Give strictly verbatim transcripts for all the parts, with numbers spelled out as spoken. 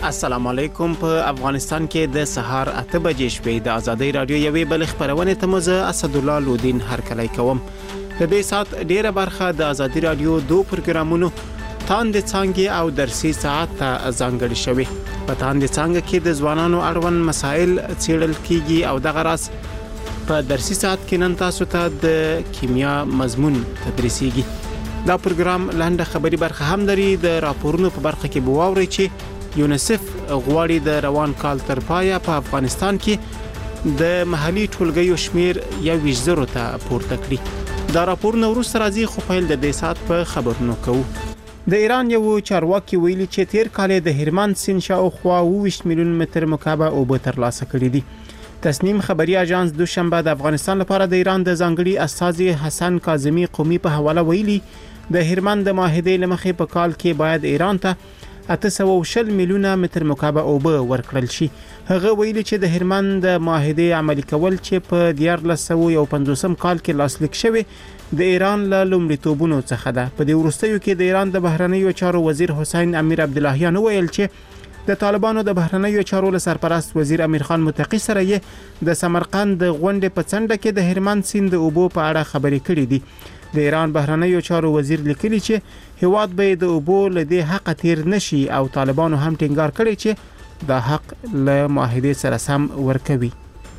السلام علیکم. په افغانستان کې د سهار اته بجې شپې د ازادي رادیو یوې بل خبرونه ته مزه اسد الله لودین هر کله کوم. د دې سات ډیره برخه د ازادي رادیو دوه پروګرامونو تاند څنګه او درسي ساعت ته ځانګړي شوی. په تاند څنګه کې د ځوانانو اړوند مسایل څیړل کیږي او د غراس په درسي ساعت کې نن تاسو ته د کیمیا مضمون تدریسيږي. دا پروګرام لاندې خبري برخه هم لري. د راپورونو په برخه کې بواوري چې یونیسف غواړي د روان کال تر پایه په افغانستان کې د محلي ټولګیو شمیر یو ویشت ته پورته کړي. دا راپورونه وروسته راځي خو په د دې سات په خبرونو کوو. د ایران یو چارواکي ویلي چې تیر کال د هرمند سیند شاوخوا اووه ویشت میلیون متر مکعب اوبه ترلاسه کړي دي. تصنیم خبري اژانس دوشنبه د افغانستان لپاره د ایران د ځانګړي استازي حسن کاظمی قومي په حواله ویلي د هرمند د معاهدې لمخې په کال کې باید ایران ته اته سوه او شل میلیونه متر مکعب اوبه ورکړل شي. هغه ویلي چې د هرمند د معاهدې عملي کول چې په دیارلس سوه او پنځوسم کال کې لاسلیک شوی د ایران له لومړیتوبونو څخه ده. په دې وروستیو کې د ایران د بهرنیو چارو وزیر حسین امیر عبداللهیان ویل چې د طالبانو د بهرنیو چارو له سرپرست وزیر امیر خان متقی سره یې د سمرقند د غونډې په څنډه کې د هرمند سیند د اوبو په اړه خبرې کړې دي. د ایران بهرنیو چارو وزیر لیکلی چې هواد به د اوبو له دې حق تیر نشي او طالبانو هم ټینګار کړی چې دا حق له معاهدې سره سم ورکوي.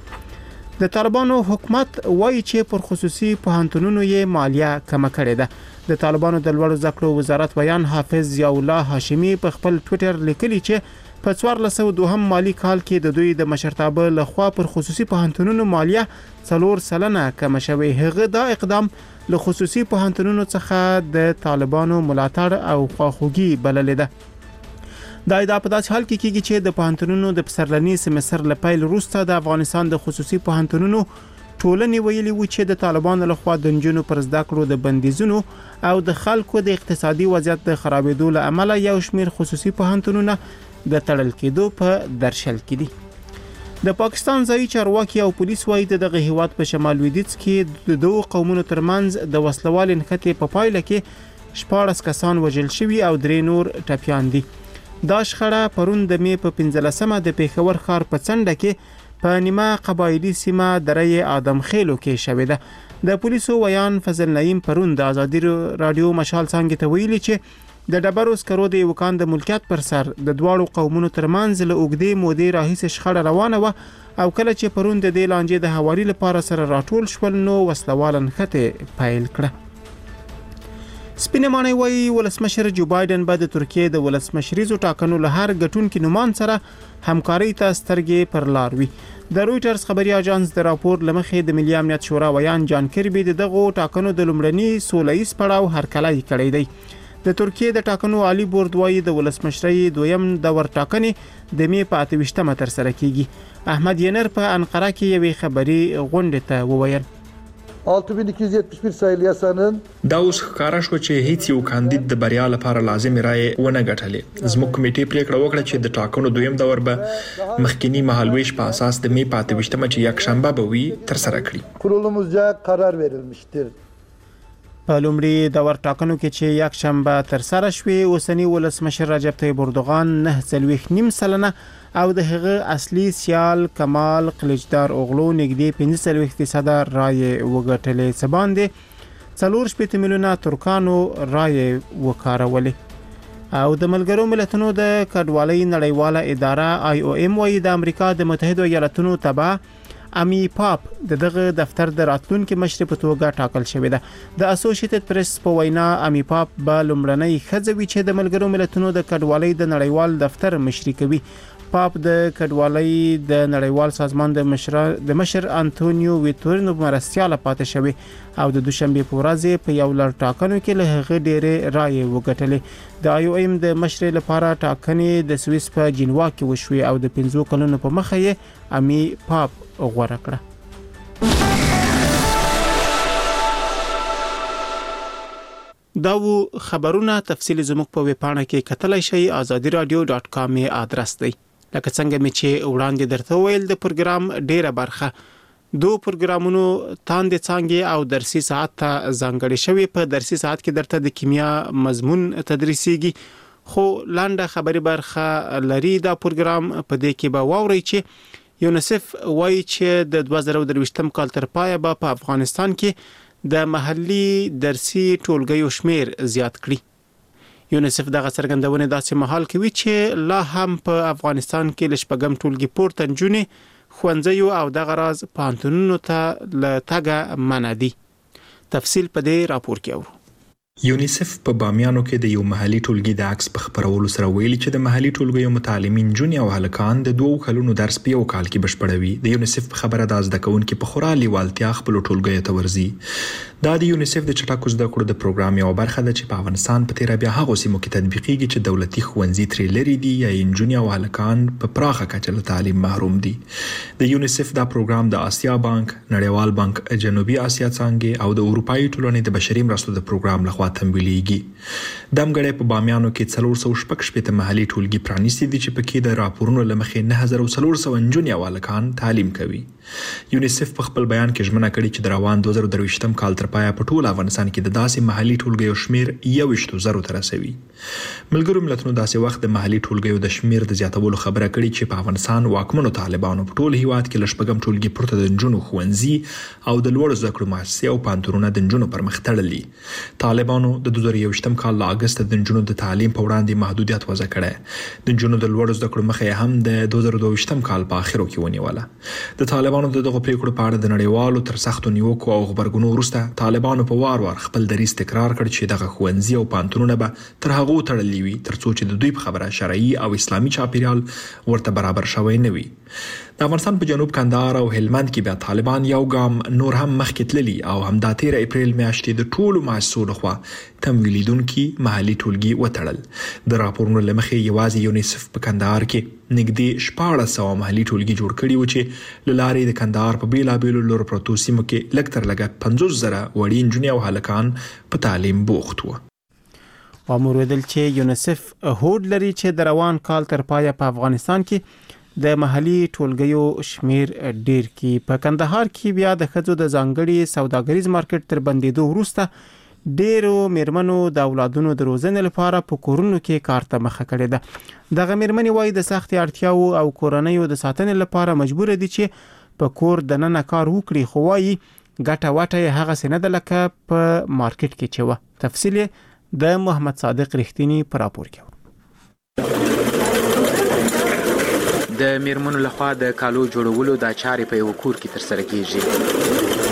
د طالبانو حکومت وایي چې پر خصوصي پوهنتونونو یې مالیه کم کړې ده. د طالبانو د لوړو زده کړو وزارت بیان حافظ ضیاء الله هاشمي په خپل ټوئیټر لیکلی چې په څوارلس سوه دوهم مالی کال کې د دوی د مشرتابه لخوا پر خصوصي پوهنتونونو مالیه څلور سلنه کم شوی. هغه دا اقدام له خصوصي پوهنتونونو څخه د طالبانو ملاتړ او خواخوږي بللې ده. دا ادعا په داسې حال کې کیږي چې د پوهنتونونو د پسرلني سمستر له پیل وروسته د افغانستان د خصوصي پوهنتونونو ټولنې ویلي و چې د طالبانو لخوا د نجونو پر زده کړو د بندیزونو او د خلکو د اقتصادي وضعیت د خرابېدو له امله یو شمیر خصوصي پوهنتونونه د تړل کېدو په درشل کې دي. د پاکستان ځایي چارواکي او پولیس وايي د دغه هیواد په شمال لویدیځ کې د دوه قومونو ترمنځ د وسلوال نښتې په پایله کې شپاړس کسان وژل شوي او درې نور ټپیان دي. دا شخړه پرون د مې په پنځلسمه د پیښور ښار په څنډه کې په نیمه قبایلي سیمه درې آدم خېلو کې شوې ده. د پولیسو ویان فضل نعیم پرون د ازادي رادیو مشال څنګه ته ویلي چې د ډبرو سکرو د یو کان د ملکیت پر سر د دواړو قومونو ترمنځ له اوږدې مودې راهیسې شخړه روانه وه او کله چې پرون د دې لانجې د هواري لپاره سره راټول شول نو وسلواله نښتې پیل کړه. سپینه ماڼۍ وایي ولسمشر جو بایدن به د ترکیې د ولسمشریزو ټاکنو له هر ګټونکي نومان سره همکارۍ ته سترګې پر لار وي. د رویټرز خبري اژانس د راپور لمخې د ملي امنیت شورا ویان جان کربي د دغو ټاکنو د لومړني سولهییز پړاو هرکلی کړی دی. د ترکیې د ټاکنو عالی بورډ وایي د ولسمشرۍ دویم دور ټاکنې د مې په اته ویشتمه ترسره کیږي. احمد ینر په انقره کې یوې خبري غونډې ته وویل altı bin iki yüz yetmiş bir sayılı yasanın دا اوس ښکاره شو چې هیڅ یو کاندید د بریا لپاره لازمي رایې ونه ګټلې. زموږ کمیټې پریکړه وکړه چې د ټاکنو دویم دور به مخکینی مهالویش په اساس د مې په اته ویشتمه چې یکشنبه به وي ترسره کړي. kurulumuzca karar verilmiştir. په لومړي دور ټاکنو کې چې یکشنبه ترسره شوې اوسنی ولسمشر رجب طیب اردوغان نه څلوېښت نیم سلنه او د هغه اصلي سیال کمال قلیچدار اوغلو نږدې پنځه څلوېښت فیصده رایې وګټلې. څه باندې څلور شپېته میلیونه ترکانو رایې وکارولې. او د ملګرو ملتونو د کډوالۍ نړیواله اداره آی او ایم وایي د امریکا د متحده ایالاتونو تبع امی پاپ د دغه دفتر د راتلونکو مشر په توګه ټاکل شوې ده. د اسوسییټډ پریس په وینا امی پاپ به لومړنۍ ښځه وي چې د ملګرو ملتونو د کډوالۍ د نړیوال دفتر مشري کوي. پاپ د کډوالۍ د نړیوال سازمان د مشر د مشر انټونیو ویټورینو مرستیاله پاتې شوی او د دوشنبه په ورځ په یو لړ ټاکنو کې له هغه ډېرې رایې وګټلې. د آی او ایم د مشر لپاره ټاکنې د سویس په جنوا کې وشوي او د پنځو کلونو په مخه یې امی پاپ غوړه کړه. دا و خبرونه تفصیل زموږ په ویبپاڼه کې کتلای شئ azadi radio dot com آدرس دی. لکه څنګه مې چې وړاندې درته ویل د پروګرام ډیره برخه دو پروګرامونو تاند څنګه او درسي ساعت ته ځانګړي شوی. په درسي ساعت کې درته د کیمیا مضمون تدریسيږي خو لاندې خبري برخه لري دا پروګرام په دې کې به واوري چې یونیسف وایي چې د دوه زره درویشتم کال تر پایه به په افغانستان کې د محلي درسي ټولګیو شمیر زیات کړي. یونیسف دغه څرګندونه داسې مهال کوي چې لا هم په افغانستان کې لشپږم ټولګي پورته نجونې ښوونځیو او دغه راز پوهنتونونو ته له تګه منع دي. تفصیل په دې راپور کې اورو. یونیسف په بامیانو کې د یو محلي ټولګي د عکس په خبرولو سره ویلي چې د محلي ټولګیو متعلمین جون او هلکان د دوه کلونو درس په یو کال کې بشپړوي. د یونیسف په خبره د زده کوونکو په خورا لیوالتیا خپل ټولګي ته ورځي. دا د یونیسف د چټکو زده کړو د پروګرام یو برخه ده چې په افغانستان په تیر بیا هغه سیمو کې تطبیقیږي چې دولتي ښوونځي ترې لري دي یا انجونی او هلکان په پراخه کچه له تعلیم محروم دي. د یونیسف دا پروګرام د آسیا بانک، نړیوال بانک جنوبي آسیا څنګه او د اروپאי ټولنې د بشري مرستو د پروګرام لخوا تمویلېږي. دمګړې په بامیانو کې څلور سوه شپږ شپېته محلي ټولګي پرانیستي دي چې پکې د راپورونو لمخې نه هزار څلور سوه انجونی او هلکان تعلیم کوي. یونیسف په خپل بیان کې ژمنه کړې چې د روان دوه زره درویشتم کال تر پایه په ټول افغانستان کې د داسې محلي ټولګیو شمیر یو ویشت زرو ته رسوي. ملګرو ملتونو داسې وخت د محلي ټولګیو د شمیر د زیاتولو خبره کړې چې په افغانستان واکمنو طالبانو په ټول هیواد کې لشپږم ټولګي پورته د نجونو ښوونځي او د لوړو زده کړو مؤسسې او پوهنتونونه د نجونو پر مخ تړلي. طالبانو د دوه زره یوویشتم کال له اګست د نجونو د تعلیم په وړاندې محدودیت وضع کړی. د نجونو د لوړو زده کړو مخه هم د دوه زره دوه ویشتم کال په اخرو کې ونیوله. د طالبانو د دغه پریکړو په اړه د نړیوالو تر سختو نیوکو او خبرګونو وروسته طالبانو په وار وار خپل دریځ تکرار کړ چې دغه ښوونځي او پوهنتونونه به تر هغو تړلي وي ترڅو چې د دوی په خبره شرعي او اسلامي چاپیریال ورته برابر شوی نه وي. د افغانستان په جنوب کندهار او هلمند کې بیا طالبان یو ګام نور هم مخکې تللي او همدا تیر اپریل میاشتې د ټولو مؤسسو لخوا تمویلیدونکي محلي ټولګي وتړل. د راپورونو له مخې یوازې یونیسف په کندهار کې نږدې شپاړس سوه محلي ټولګي جوړ کړي وو چې له لارې د کندهار په بیلابیلو لرو پرتو سیمو کې لږ تر لږه پنځوس زره وړي نجونې او هلکان په تعلیم بوخت وو. وامور ویل چې یونیسف هوډ لري چې د روان کال تر پایه په افغانستان کې د محلي ټولګیو شمیر ډیر کی. په کندهار کې بیا د ښځو د ځانګړي سوداګریز مارکیټ تر بندیدو وروسته ډیرو میرمنو د اولادونو د روزنې لپاره په کورونو کې کار ته مخه کړې ده. دغه میرمنې وایي د سختي اړتیاو او کورنیو د ساتنې لپاره مجبور دي چې په کور د ننه کار وکړي، خو وایي ګټه وټه هغه سینه ده لکه په مارکیټ کې چې و. تفصیل د محمد صادق رښتینی پر راپور کې. د میرمنو لخوا د کالو جوړولو د چارې په یو کور کې تر سره کیږي.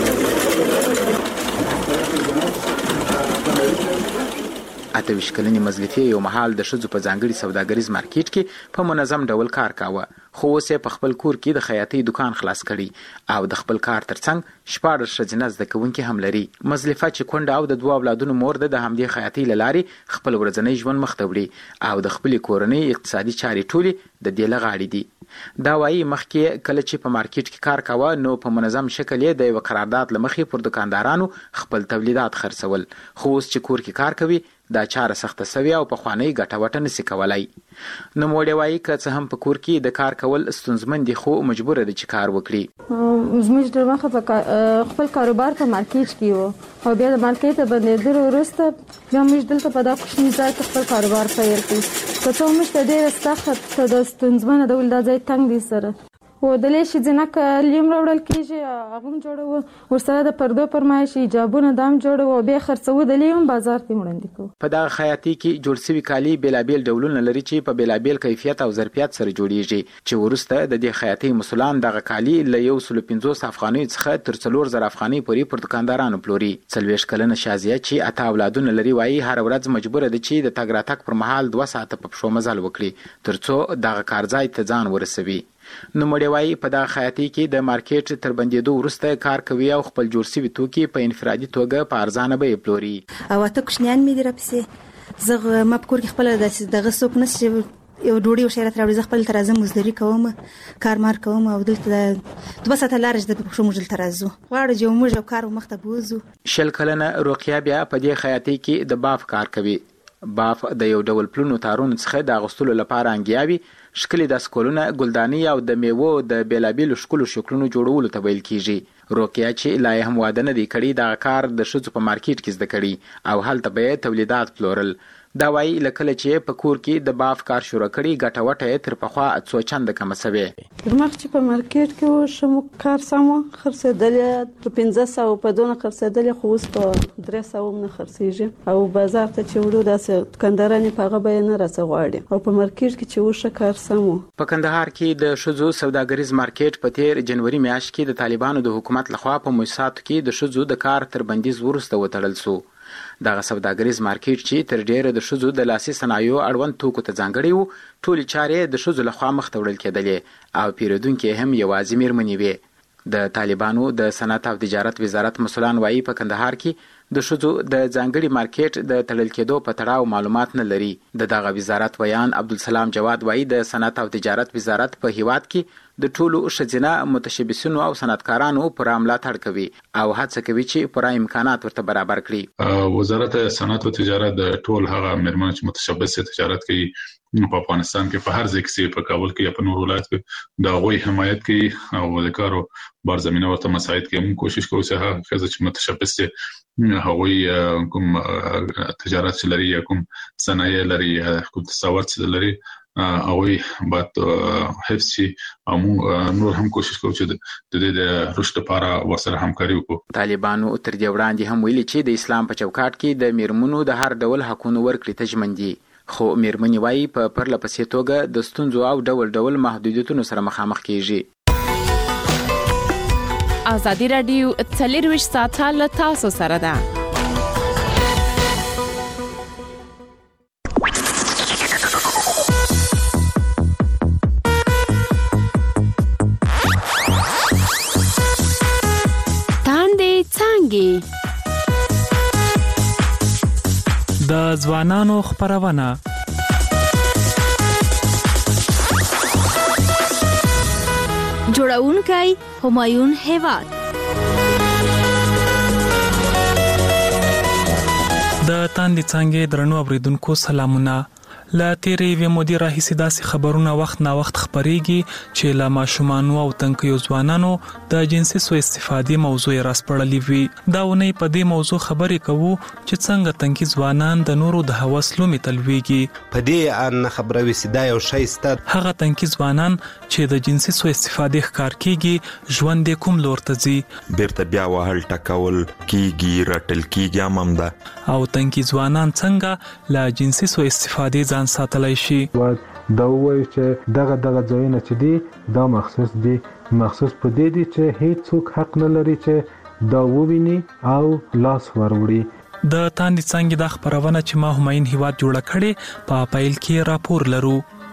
اته ویشت کلنې مزلفي یو مهال د ښځو په ځانګړي سوداګریز مارکیټ کې په منظم ډول کار کاوه، خو اوس یې په خپل کور کې د خیاطۍ دکان خلاص کړی او د خپل کار ترڅنګ شپاړس ښځینه زده کوونکي هم لري. مزلفه چې کونډه او د دوه اولادونو مور ده د همدې خیاطۍ له لارې خپل ورځنی ژوند مخ ته وړي او د خپلې کورنۍ اقتصادي چارې ټولې د دې له غاړې دي. دا وایي مخکې کله چې په مارکیټ کې کار کاوه نو په منظم شکل یې د یو قرارداد له مخې پر دکاندارانو خپل تولیدات خرڅول، خو اوس چې کور کې کار کوي دا چاره سخته سوي او په خواني ګټه وټه نسی کولای. نو موړې وایي که څه هم په کور کې د کار کول ستونزمن دي خو مجبور دي چې کار وکړي. زموږ د مخه په خپل کاروبار په مارکیټ کې وو او بیا د مارکیټ ته باندې وروسته بیا موږ دلته په دا کوچني ځای کې خپل کاروبار پیل کړ. که څو موږ ته ډېره سخت د ستونزمنه ډول دا ځای تنګ دی سره و د لیشي ځینک لیم راوړل کېږي، هغه هم جوړوو، ورسره د پردو فرمایش ایجابونه دام جوړوو، بیا خرڅوو، د لیم بازار ته وړاندې کوو. په دغه خیاطۍ کې جوړ شوي کالي بېلابېل ډولونه لري چې په بېلابېل کیفیت او ظرفیت سره جوړیږي، چې وروسته د دې خیاطۍ مسؤلان دغه کالي له یو سلو پنځوس افغانیو څخه تر څلور زره افغانۍ پورې پر دکاندارانو پلوري. څلوېښت کلنه شازیه چې اته اولادونه لري وایي هره ورځ مجبوره ده چې د تګ راتګ پر مهال دوه ساعته په پښو مزل وکړي تر څو دغه کارځای ته ځان ورسوي. نو مړې وایي په دغه خیاطۍ کې د مارکیټ تر بندېدو وروسته کار کوي او خپل جوړ شوي توکي په انفرادي توګه په ارزانه بیې پلوري. او اته کوچنیان مې دي راپسې، زه ما په کور کې خپله داسې دغه څوک نشته چې یو ډوډۍ او شی راته راوړي، زه خپل ته راځم، مزدوري کوم، کار مار کوم او دلته دوه ساعته لاره چې د په پښو موږ دلته راځو، غواړو چې موږ یو کار مخته بوځو. شل کلنه روقیه بیا په دې خیاطۍ کې د باف کار کوي. باف د یو ډول پلونو تارونو څخه د اغوستلو لپاره انګیاوي، ښکلي داسکولونه، ګلدانۍ او د میوو د بېلابېلو ښکلو شکلونو جوړولو ته ویل کېږي. روقیه چې لا یې هم واده نه دی کړی دغه کار د ښځو په مارکیټ کې زده کړي او هلته به یې تولیدات پلورل. دا وایي لکه چې په کور کې د باف کار شروع کړي ګټه وټه تر پخوا څو چنده کم سوي مخ چې په مارکیټ کې و شمو کار سمو خرڅېدل په پنځه سوه په دونه خرڅېدل خو اوس په درې سوه نه خرڅېږي او بازار ته چې وړو داسې دکاندارانې په هغه بیه نه راڅه غواړي او په مارکیټ کې چې وشه کار سمو. په کندهار کې د ښځو سوداګریز مارکیټ په تیر جنوري میاشت کې د طالبانو د حکومت لخوا په مؤسساتو کې د ښځو د کار تر بندیز وروسته وتړل شو. دغه سوداګریز مارکیټ چې تر ډیره د ښځو د لاسي صنایعو اړوند توکو ته ځانګړی وو ټولې چارې د ښځو لخوا مخ ته وړل کېدلې او پیرودونکي هم یوازې میرمنې وې. د طالبانو د صنعت او تجارت وزارت مسؤلان وایي په کندهار کې د ښځو د ځانګړي مارکیټ د تړل کېدو په تړاو معلومات نه لري. د دغه وزارت ویان عبدالسلام جواد وایي د صنعت او تجارت وزارت په هیواد کې د ټولو ښځینه متشبثینو او صنعتکارانو پر ملاتړ کوي او هڅه کوي چې پوره امکانات ورته برابر کړي. وزارت صنعت او تجارت د ټول هغه میرمنو چې متشبث تجارت کوي په افغانستان کې په هر ځای کې په کابل کې یا په نور ولایت کې د غوي حمایت کوي او د کارو بار زمينه ورته مساعد کوي. موږ کوشش کوو چې هغه خزه چې متشبث دي هغوی کوم تجارت لري یا کوم صنایع لري کوم تصاوت لري هغوی باید حفظ شي او موږ نور هم کوشش کوو چې د دې د رشد لپاره ورسره همکاري وکړو. طالبانو تر دې وړاندې هم ویلي چې د اسلام په چوکاټ کې د میرمنو د هر ډول حقوقو ورکړې ته ژمن دي خو میرمنې وایي په پرله پسې توګه د ستونزو او ډول ډول محدودیتونو سره مخامخ کیږي. ازادي راډیو څلرویشت ساعته له تاسو سره ده. تاندې څانګې د ځوانانو خبرونه جوړونکی همایون هیواد د تاندې څنګه درنو اوریدونکو سلامونه. لا تیرې وی مودي راهیسې داسې خبرونه وخت نا وخت خبريږي چې لا ماشومان او تنکيو ځوانانو د جنسي سوء استفادې موضوع راسپړلې وي. دا ونې په دې موضوع خبرې کوو چې څنګه تنکي ځوانان د نورو د هوس لومې تلويږي. په دې ان خبره وسیدا یو شی ستر هغه تنکي ځوانان چې د جنسي سوء استفادې ښکار کیږي ژوند کوم لور ته ځي بیرته بیا وهل ټکول کیږي رټل کیږي امامدا او تنکي ځوانان څنګه لا جنسي سوء استفادې ځان ساتلای شي. دا وایي چې دغه دغه ځایونه چې دي دا مخصوص دي مخصوص په دې دي چې هیڅ څوک حق نه لري چې دا وویني او لاس وروړي. د تاندې څنګه د خبرونه چې ما همایون هیواد جوړ کړي په پایل کې راپور لرو.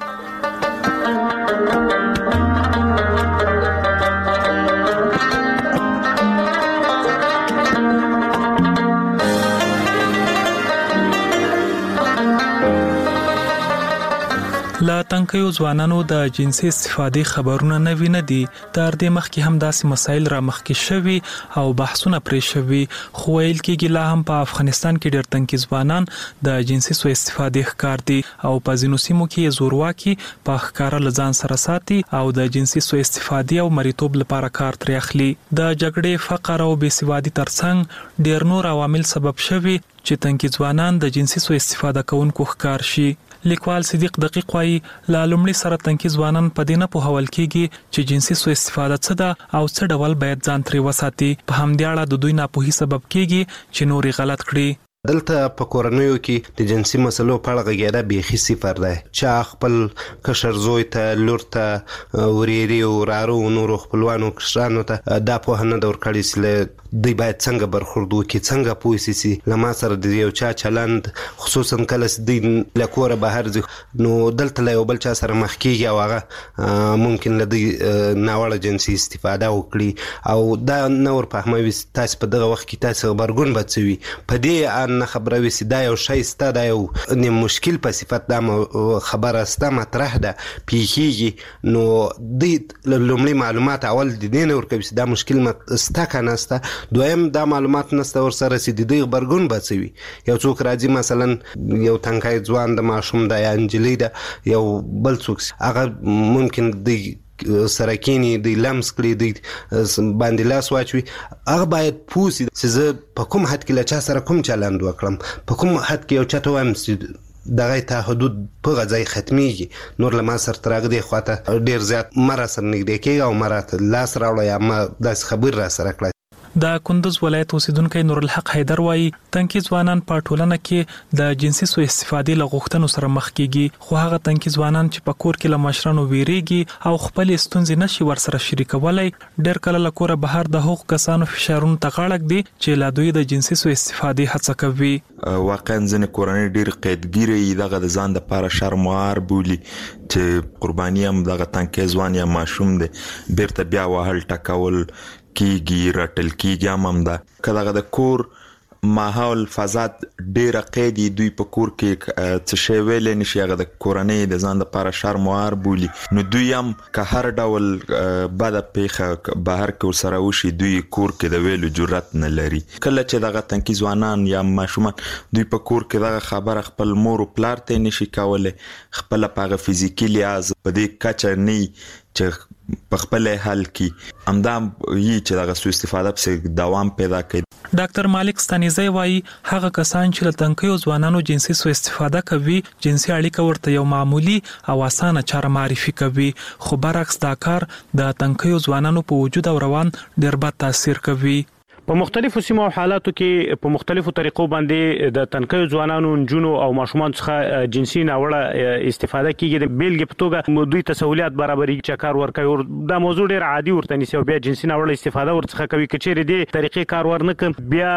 لا تنکيو ځوانانو د جنسي استفادې خبرونه نه ویني دي. تر دې مخکې هم داسې مسایل را مخکې شوي او بحثونه پرې شوي خو ویل کېږي لا هم په افغانستان کې ډېر تنکي ځوانان د جنسي سوء استفادې ښکار دي او په ځینو سیمو کې زورواکي په ښکار لزان سره ساتي او د جنسي سوء استفادې او مریتوب لپاره کار ترې اخلي. د جګړې فقر او بېسوادي ترڅنګ ډېر نور عوامل سبب شوي چې تنکي ځوانان د جنسي سوء استفاده کوونکو ښکار شي. لیکوال صدیق دقیق وایي لا لومړی سره تنکي ځوانان په دې نه پوهول کېږي چې جنسي سوء استفاده څه ده او څه ډول باید ځان ترې وساتي. په همدې اړه د دوی ناپوهي سبب کېږي چې نوري غلط کړي. دلته په کورنیو کې د جنسي مسلو په اړه غږیدا بیخي صفر ده. چا خپل کشر زوی ته لور ته وريري او رارو نورو خپلوانو کشرانو ته دا په نه دور کړی چې دوی باید څنګه برخورد وکړي څنګه پوه شي لما سره د یو چا چلند خصوصا کله د لکوره بهر ځي نو دلته له بل چا سره مخ کیږي او هغه ممکن لدی ناوړه جنسي استفاده وکړي او دا نور په هموي تاسو په دغه وخت کې تاسو خبرګون بچوي په دې نه خبره وسی دا یو شی ست دا یو نه مشکل په صفت دا خبره ست مطرح ده پیخیږي نو د لومړي معلومات اول د دین ورکوي دا مشکل ست کنه ست دویم دا معلومات نسته ور سره سي د خبرګون بچوي. یو څوک راځي مثلا یو تنکای ځوان د ماشوم د انجلی دا یو بل څوک هغه ممکن د سرکینی د لمس کړی د باندې لاس واچوي هغه باید پوسی چې زه په کوم حد کې لا چا سره کوم چلند وکړم په کوم حد کې یو چاته وایم چې دغه ته حدود په غځای ختميږي نور لما سر ترغه دی خواته ډیر زیات مر سر نږدې کېږي او مرات لاس راوړی یا ما داس خبر را سره کړ. د کندوز ولایت اوسیدونکو نور الحق حیدر وایي تنکي ځوانان په ټولنه کې د جنسي سوء استفادې لغوښتنو سره مخ کیږي خو هغه تنکي ځوانان چې په کور کې له مشرانو ویریږي او خپل ستونزې نشي ورسره شریکولای ډېر کله له کوره بهر د حقوق کسانو فشارونو ته غاړه ږدي چې لا دوی د جنسي سوء استفادې هڅه کوي. واقعا ځنې کورنۍ ډېر قیدګیري دغه د ځان لپاره شرموار بولي چې قرباني هم دغه تنکي ځوان یا ماشوم دی بیرته بیا وهل ټکول کیږي رټل کیږي هم ده کله د کور ماحول فضات ډیره قیدی دوی په کور کې څه شی ویل نشي هغه د کورنۍ د ځان لپاره شرموار بولي نو دوی هم که هر ډول بد پیخه بهر کې سره وشي دوی کور کې د ویلو جرأت نه لري. کله چې دغه تنکي ځوانان یا ماشومان دوی په کور کې دغه خبره خپل مور او پلار ته نشي کولای خپل په فزیکی لحاظ په دې کچه نه چې په خپل حل کې امدام یي چې دغه سوء استفاده په دوام پیدا کوي. ډاکټر مالک ستانیزی وایي هغه کسان چې له تنکیو ځوانانو جنسي سوء استفاده کوي جنسي اړیکه ورته یو معمولی او اسانه چاره معرفي کوي خو برعکس دا کار د تنکیو ځوانانو په وجود او روان ډېر بد تاثیر کوي. په مختلفو سیمو او حالاتو کې په مختلفو طریقو باندې د تنکیو ځوانانو نجونو او ماشومان څخه جنسي ناوړه استفاده کیږي د بیلګې په توګه دوی ته سہولیات برابري چې کار ورکوي دا موضوع ډیر عادي ورته نیسي او بیا جنسي ناوړه استفاده ورڅخه کوي کچېره دي طریقې کار ورنکم بیا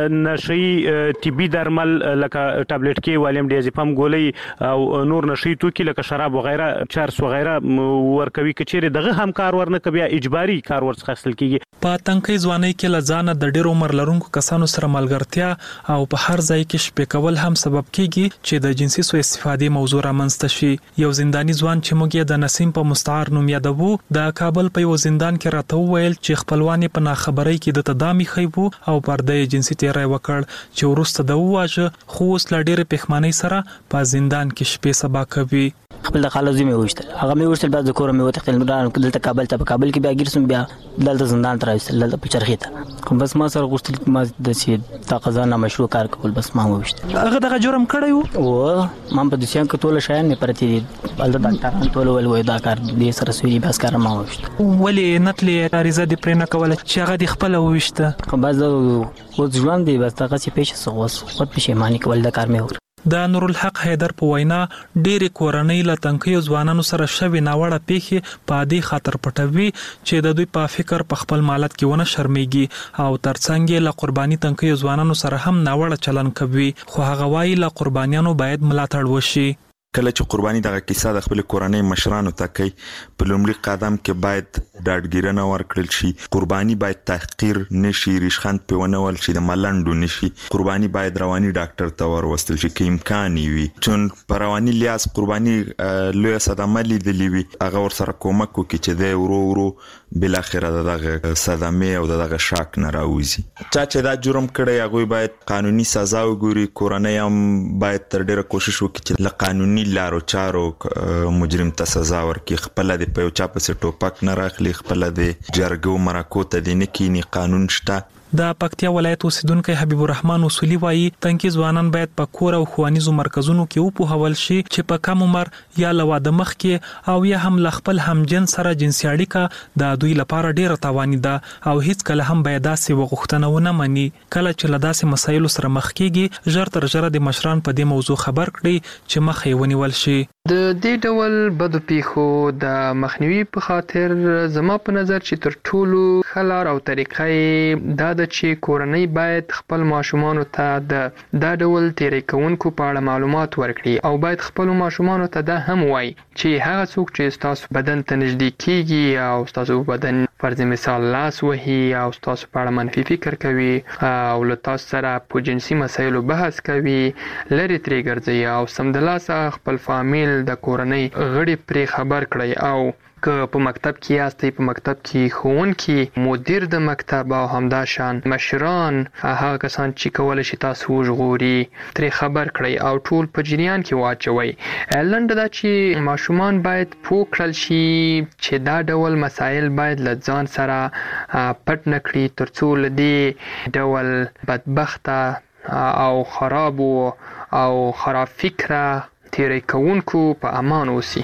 نشي طبي درمل لکه ټابلیټ کې والیم ډیازپام ګولۍ او نور نشي توکي لکه شراب وغیرہ چارس وغیرہ ورکوي کچېره دغه هم کار ورنکوي بیا اجباري کار ورڅخه اخیستل کیږي. په تنکي ځواني کې لزانه د ډېر عمر لرونکو کسانو سره ملګرتیا او په هر ځای کې شپې کول هم سبب کیږي چې د جنسي سوء استفادې موضوع رامنځته شي. یو زنداني ځوان چې موږ یې د نسیم په مستعار نوم یادوو د کابل په یو زندان کې راته وویل چې خپلوان په ناخبرۍ کې د تدامي خیبو او پرده جنسي تیری وکړ چې وروسته د وواژه خو اوس لا ډېر پښمنۍ سره په زندان کې شپې سبا کوي. خپل د خالو زمي وشتل هغه مې وشتل بعد د کور مې وتختل نو دلته کابل ته په کابل کې بیا ګرځم بیا دلته زندان ته راوستل دلته په چرخې ته بس ما سره غوښتل ما د سي تقاضا نه مشروع کار کول بس ما وشتل هغه دغه جرم کړی وو او ما په دسیان کې ټول شایان مې پرتی دي بل د ډاکټران ټول ول وای دا کار دې سره سوي بس کار ما وشتل ولې نتلې اړیزه دې پرې نه کوله چې هغه د خپل وشته خو بس او ځوان دی بس هغه چې پېښه سوس خو پښیمانی کول دا کار مې وکړ. د نور الحق حیدر په وینا ډېری کورنۍ له تنکیو ځوانانو سره شوي ناوړه پیښې په دې خاطر پټوي چې د دوی په فکر په خپل مالت کې ونه شرمېږي او ترڅنګ له قرباني تنکیو ځوانانو سره هم ناوړه چلن کوي خو هغه وایي له قربانیانو باید ملاتړ وشي. کله چې قرباني دغه کیسه د خپل کورنۍ مشرانو ته کوي په لومړي قدم کې باید ډاډګیرنه ورکړل شي. قرباني باید تحقیر نشي ریشخند پیونه ول شي د ملنډو نشي. قرباني باید رواني ډاکټر ته وروستل شي که امکان وي چون په رواني لیاس قرباني لوی صدمه لیدلې وي هغه ور سره کومک وکړي چې د ورو ورو بل اخره دغه صدمه او دغه شاک نه راوځي. چا چې دا جرم کړی هغه باید قانوني سزا وګوري. کورنۍ هم باید تر ډیره کوشش وکړي چې له قانوني لارو چارو مجرم ته سزا ورکړي. خپل د په چا په ټوپک نه راخلي خپل د جرګو مرکو ته د نکینی قانون شته. د پکتیا ولایت اوسیدونکو حبیب الرحمن اصولي وایي تنکي ځوانان باید په کور او ښوونیزو مرکزونو کې وپوهول شي چې په کم عمر یا له واده مخکې او یا هم له خپل همجنس سره جنسي اړیکه د دوی لپاره ډیره تاواني ده او هیڅ کله هم باید داسې وغوښتنه ونه مني. کله چې له داسې مسایلو سره مخ کیږي ژر تر ژره د مشران په دې موضوع خبر کړي چې مخ یې ونیول شي. د دې ډول بدو پیښو د مخنیوي په خاطر زما په نظر چې تر ټولو ښه لار او طریقه دا ده چې کورنۍ باید خپل ماشومانو ته د دا ډول تیری کوونکو په اړه معلومات ورکړي او باید خپل ماشومانو ته دا هم وایي چې هغه څوک چې ستاسو بدن ته نږدې کیږي او ستاسو بدن فرض مثال لاس وهي او ستاسو په اړه منفي فکر کوي او له تاسو سره په جنسي مسایلو بحث کوي لري ترې ګرځي او سمدلاسه خپل فامیل د کورنۍ غړي پرې خبر کړئ او که په مکتب کې یاستئ په مکتب کې ښوونکي مدیر د مکتب او همداشان مشران هغه کسان چې کولی شي تاسو وژغوري ترې خبر کړئ او ټول په جریان کې واچوئ. لنډه دا چې ماشومان باید پوه کړل شي چې دا ډول مسایل باید له ځان سره پټ نه کړي تر څو له دې ډول بدبخته او خراب او خراب فکره تیری کوونکو په امان اوسي.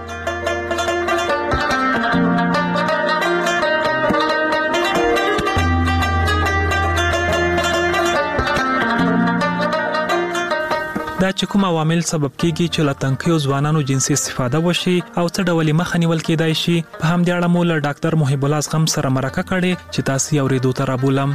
دا چې کوم عوامل سبب کیږي چې له تنکیو ځوانانو جنسي استفاده وشي او څه ډول مخه نیول کېدای شي، په همدې اړه مو له ډاکټر محب الله زغم سره مرکه کړې چې تاسو یې اورېدو ته رابولم.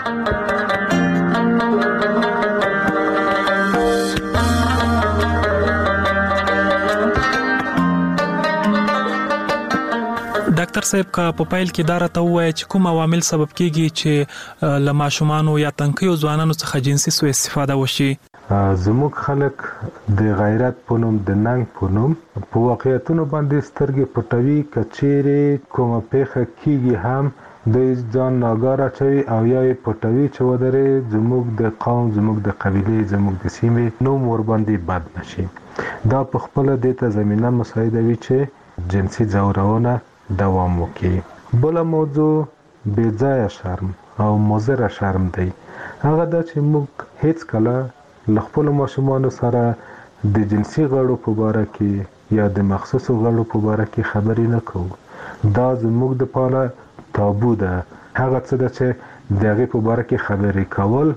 ډاکټر صاحب کا په پایل کې دا راته وایي چې کوم عوامل سبب کیږي چې له ماشومانو یا تنکیو ځوانانو څخه جنسي سوء استفاده وشي. زموږ خلک د غیرت په نوم د ننګ په نوم په واقعیتونو باندې سترګې پټوي، کچېرې کومه پیښه کیږي هم د ځان ناګاره چوي او یا یې پټوي چې ودرې زموږ د قوم، زموږ د قبیلې، زموږ د سیمې نوم ورباندې بد نشي. دا په خپل د ته زمينه مساعدوي چې جنسي ځورونه دوام وکړي. بل موضوع بې ځایه شرم او مضر شرم دی. هغه دا چې موږ هیڅ کله له خپل ماشومانو سره د جنسي غړو په باره کې یا د مخصوصو غړو په باره کې خبرې نه کوو. دا زموږ د پاله تابو ده. هغه څه ده چې د هغې په باره کې خبرې کول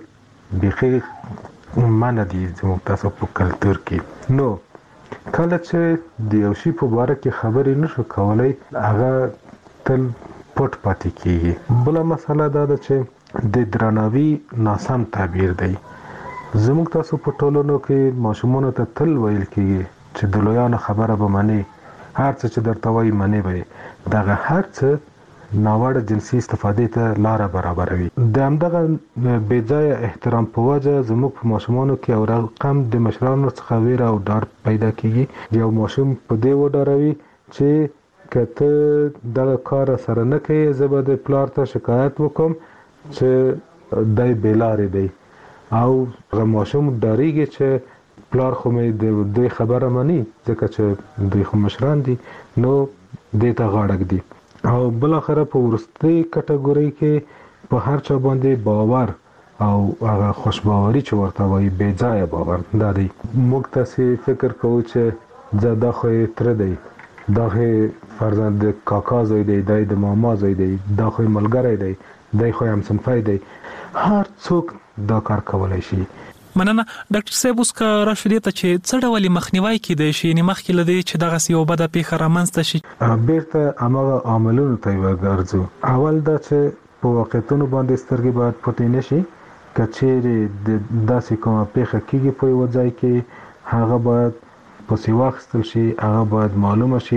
بیخي منع دي زموږ تاسو په کلتور کې. نو کله چې د یو شي په باره کې خبرې نشو کولای، هغه تل پټ پاتې کیږي. بله مسله دا ده چې د درناوي ناسم تعبیر دی. زموږ تاسو په ټولنو کې ماشومانو ته تل ویل کیږي چې د لویانو خبره به منې، هر څه چې درته وایي منې به. دغه هر څه ناوړه جنسي استفادې ته لاره برابروي. د همدغه بې ځایه احترام په وجه زموږ په ماشومانو کې او رقم د مشرانو څخه ویره او ډار پیدا کیږي. یو ماشوم په دې وډاروي چې که ته دغه کار سره نه کوې زه به د پلار ته شکایت وکم چې دی بې لارې دی، او هغه ماشوم ډاریږي چې پلار خو مې د دوی خبره مني ځکه چې دوی خو مشران دي، نو دې ته غاړه ږدي. او بل اخره په ورستۍ کټګورۍ کې په هر چا باندې باور او هغه خوشباوري چې ورته وایي بې ځایه باور دا دی. موږ تاسې فکر کوو چې زه دا خو یې تره دی، دا خو یې فرزند د کاکا زوی دی، دا د ماما زوی دی، دا خو یې ملګری دی، دی خو یې همصنفی دی. هر څوک دا کار کولای شي. مننه ډاکټر صاحب. اوس که راشو دې ته چې څه ډول مخنیوي کیدای شي، یعنې مخکې له دې چې دغسې یو بده پیښه رامنځته شي؟ بیرته هماغه عاملونو ته یې وګرځو. اول دا چې په واقعیتونو باندې سترګې باید پټې نه شي. که چیرې د داسې کومه پیښه کیږي په یوه ځای کې، هغه باید پسې واخیستل شي، هغه باید معلومه شي،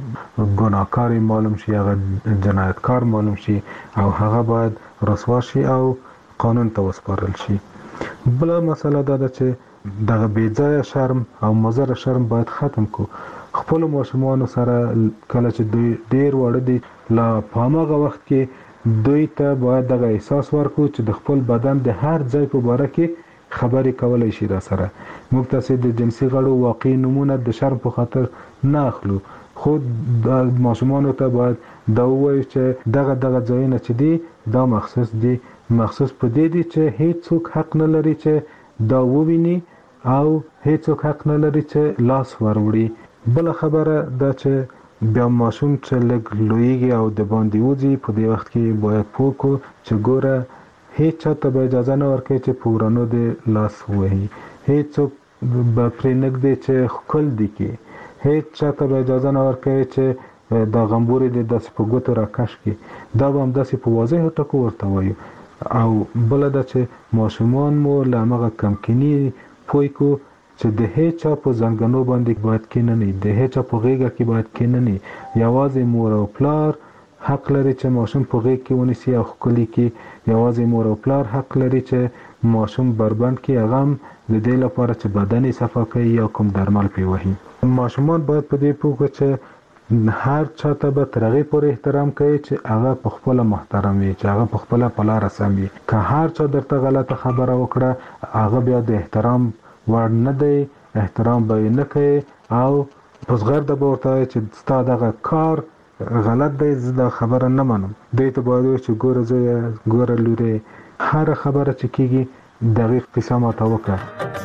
ګناهکار یې معلوم شي، هغه جنایتکار معلوم شي، او هغه باید رسوا شي او قانون ته وسپارل شي. بله مسله دا ده چې دغه بې ځایه شرم او مضر شرم باید ختم کو. خپل ماشومانو سره کله چې دوی ډیر واړه دي، لا په هماغه وخت کې دوی ته باید دغه احساس ورکړو چې د خپل بدن د هر ځای په باره کې خبرې کولی شي را سره. موږ تاسې د جنسي غړو واقعي نومونه د شرم په خاطر نه اخلو، خو د ماشومانو ته باید دا ووایو چې دغه دغه ځایونه چې دي دا مخصوص دي، مخصوص په دې دي چې هیڅ څوک حق نه لري چې دا وویني او هیڅ څوک حق نه لري چې لاس وروړي. بل خبره دا چې بیا ماشوم چې لږ لویږي او د باندې وځي، په دې وخت کې باید پوه کړو چې ګوره هیڅ چا ته به اجازه نه ورکوي چې په ورانو دې لاس ووهي، هیڅ څوک به پرې نږدې چې ښکل دي کړي، هیڅ چا ته به اجازه نه ورکوي چې دا غمبورې دې داسې په ګوتو راکش کړي. دا به همداسې په واضحو ټکو ورته وایو. او بله ده چې ماشومان مو له همغه کمکیني پوه کړو چې د هیڅ چا په زنګنو باندې باید کېنني، د هیڅ چا په غېږه کې باید کېنني. یوازې مور او پلار حق لري چې ماشوم په غېږ کې ونیسي او ښکلي کړي. یوازې مور او پلار حق لري چې ماشوم بربند کړي، هغه هم د دې لپاره چې بدن یې صفا کوي یا کوم درمل پرې وهي. ماشومان باید په دې پوه کړي چې هر چا ته به تر هغې پورې احترام کوي چې هغه په خپله محترم وي، چې هغه په خپله په لاره سم وي. که هر چا درته غلطه خبره وکړه، هغه بیا د احترام وړ نه دی، احترام به یې نه کوي او په زغرده به ورته وایي چې ستا دغه کار غلط دی، زه دا خبره نه منم. دوی ته باید وایي چې ګوره زویه، ګوره لورې، هره خبره چې کېږي دغه قصه ما ته وکړه.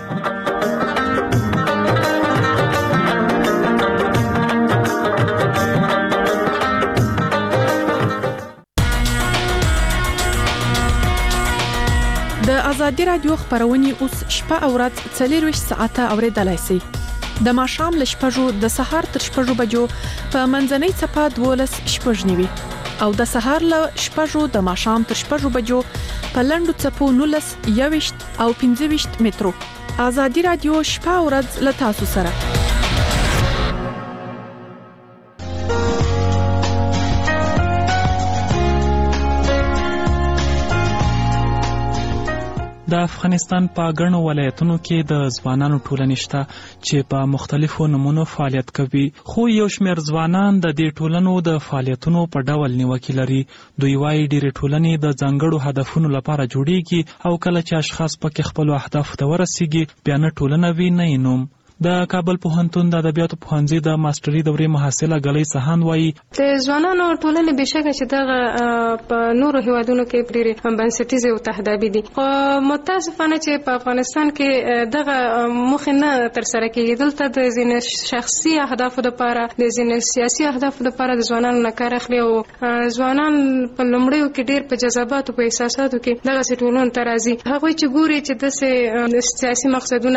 د ازادي رادیو خبرونه اوس شپه او ورځ څلور ساعته اوریدلای شئ. د ماښام له شپږو د سهار تر شپږو بجو په منځنۍ چپه دولس شپږ نیوي او د سهار له شپږو د ماښام تر شپږو بجو په لنډو چپو نولس یويشت او پنځه ویشت مترو. ازادي رادیو شپه او ورځ له تاسو سره. د افغانستان په ګڼو ولایتونو کې د ځوانانو ټولنې شته چې په مختلفو نمونو فعالیت کوي، خو یو شمېر ځوانان د دې ټولنو د فعالیتونو په ډول نیوکې لري. دوی وايي ډېرې ټولنې د ځانګړو هدفونو لپاره جوړیږي او کله چې اشخاص پکې خپلو اهدافو ته ورسیږي بیا نه ټولنه وي نه یې نوم. د کابل پوهنتون د ادبیاتو پوهنځي د ماستري دورې محصله ګلۍ سهان وايي د ځوانانو ټولنې بشکه چې دغه په نورو هیوادونو کې ډېرې بنسټیزه او تهدابي دي، خو متاسفانه چې په افغانستان کې دغه مخ نه تر سره کېږي. دلته د ځینې شخصي اهدافو لپاره د ځینې سیاسي اهدافو لپاره د ځوانانو نه کار اخلي او ځوانان په لومړیو کې ډېر په جذباتو په احساساتو کې دغه ټولنو ته راځي. هغوی چې ګوري چې د سیاسي مقصدونه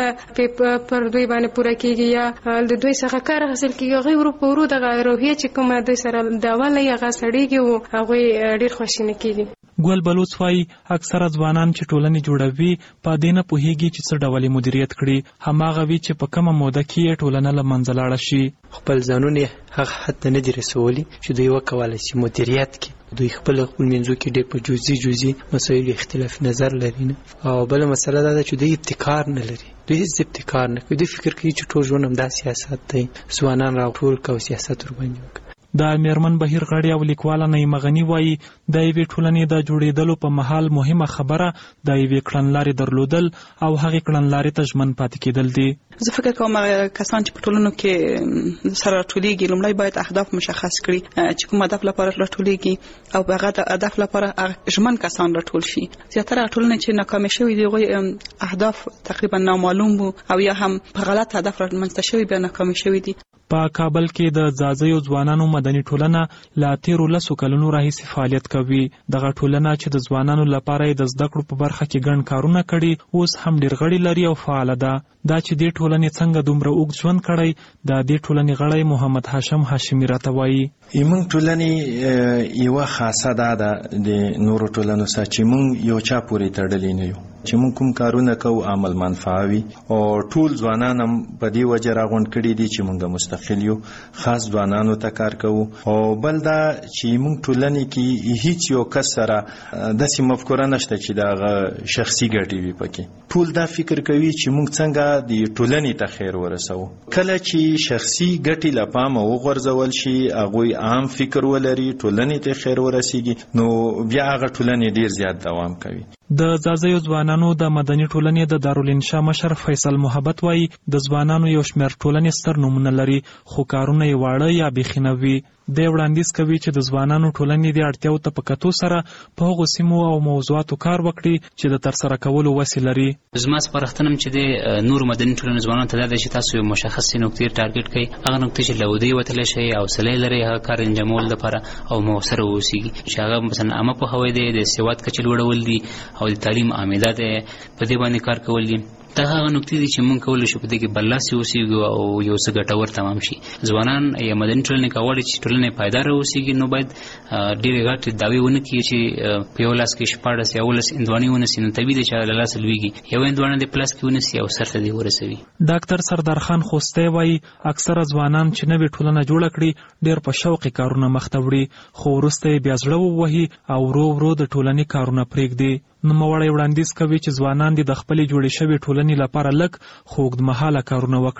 پر دوی باندې پوره کیږي یا د دوی څخه کار حاصل کیږي، غیر ورو دغه روحیه چې کومه د سره داول نه هغه سړیږي او هغه ډیر خوشینه کیږي. ګل بلوچ وايي اکثره ځوانان چې ټولنې جوړوي په دې نه پوهیږي چې څه ډول مدیریت کړي، هماغه وی چې په کومه موده کې ټولنه له منځه لاړه شي. خپل ځانونه هغه حتی نه دي رسولي چې دوی وکولای شي مدیریت کړي. دوی خپل خپل منځو کې ډېر په جزئي جزئي مسایلو اختلاف نظر لري نه، او بل مسله دا ده چې دوی ابتکار نه لري. دوی هیڅ ابتکار نه کوي. دوی فکر کوي چې ټول ژوند همدا سیاست دی، ځوانان راټول کوي سیاست ور باندې وکړي. د میرمن بهیر غړی او لیکواله نعیمه غنی وايي د یوې ټولنې د جوړېدلو په مهال مهمه خبره د یوې کړنلارې درلودل او هغې کړنلارې ته ژمن پاتې کېدل دي. زه فکر کوم کسان چې په ټولنو کې سره راټولېږي لومړی باید اهداف مشخص کړي چې کوم هدف لپاره راټولېږي او هغه د هدف لپاره ژمن کسان راټول شي. زیاتره ټولنې چې ناکامې شوي دي هغوی اهداف تقریبا نامعلوم وو او یا هم په غلط هدف رامنځته شوي بیا ناکامې شوي دي. په کابل کې د ځاځیو ځوانانو مدني ټولنه لا تیرو لسو کلونو راهیسې فعالیت کوي. دغه ټولنه چې د ځوانانو لپاره د زده کړو په برخه کې ګڼ کارونه کړي اوس هم ډېر غړي لري او فعاله ده. دا چې دې ټولنې څنګه دومره اوږد ژوند کړی د دې ټولنې غړی محمد هاشم هاشمي راته وایي موږ ټولنې یوه خاصه دا ده د نورو ټولنو سره چې موږ یو چا پورې تړلي نه یو، چې موږ کوم کارونه کوو عمل منفعه وي او ټول ځوانان هم په دې وجه راغونډ کړي دي چې موږ مستقل یو، خاص ځوانانو ته کار کوو. او بل دا چې موږ ټولنې کې هیڅ یو کس سره داسې مفکوره نشته چې دا شخصي ګټې وي پکې. ټول دا فکر کوي چې موږ څنګه د ټولنې ته خیر ورسوو. کله چې شخصي ګټې له پامه وغورځول شي، هغوی عام فکر ولري، ټولنې ته خیر ورسیږي، نو بیا هغه ټولنې ډیر زیات دوام کوي. د ځاځیو ځوانانو د مدني ټولنې د دارالانشا مشر فیصل محبت وايي د ځوانانو یو شمېر ټولنې ستر نومونه لري خو کارونه یې واړه یا بیخي نه وي. دی وړاندیز کوي چې د ځوانانو ټولنې د اړتیاو ته په کتو سره په هغو سیمو او موضوعاتو کار وکړي چې د ترسره کولو وسې لري. زما سپارښتنه چې د نورو مدني ټولنو ځوانانو ته دا ده چې تاسو یو مشخصې نقطې ټارګټ کړئ، هغه نقطې چې له ودې وتلی شئ، حوصله لرئ هغه کار انجامولو لپاره او مؤثره واوسیږي، چې هغه مثلا عامه پوهاوی دی، د سواد کچې لوړول دي او د تعلیم عامده دی، په دې باندې کار کول دي. دا هغه نقطې دي چې موږ کولی شو په دې کې برلاسي اوسېږو او یو څه ګټور تمام شي. ځوانان یا مدني ټولنې که غواړي چې ټولنه پایداره اوسېږي نو باید ډېرې غټې دعوې ونه کړي چې په یو لاس کې شپاړس یا اوولس هندواڼې ونیسي، نو طبیعي دی چې له لاسه لوېږي. یو هندواڼه دې په لاس کې ونیسي او سر ته دې ورسوي. ډاکټر سردار خان خوستی وایي اکثره ځوانان چې نوې ټولنه جوړه کړي ډېر په شوق کارونه مخته وړي، خو وروسته یې بیا زړه ووهي او ورو ورو د ټولنې کارونه پرېږدي. نوموړی وړاندیز کوي چې ځوانان دې د خپلې جوړې شوې ټولنې لپاره لږ خو اوږدمهاله کارونه وکړي.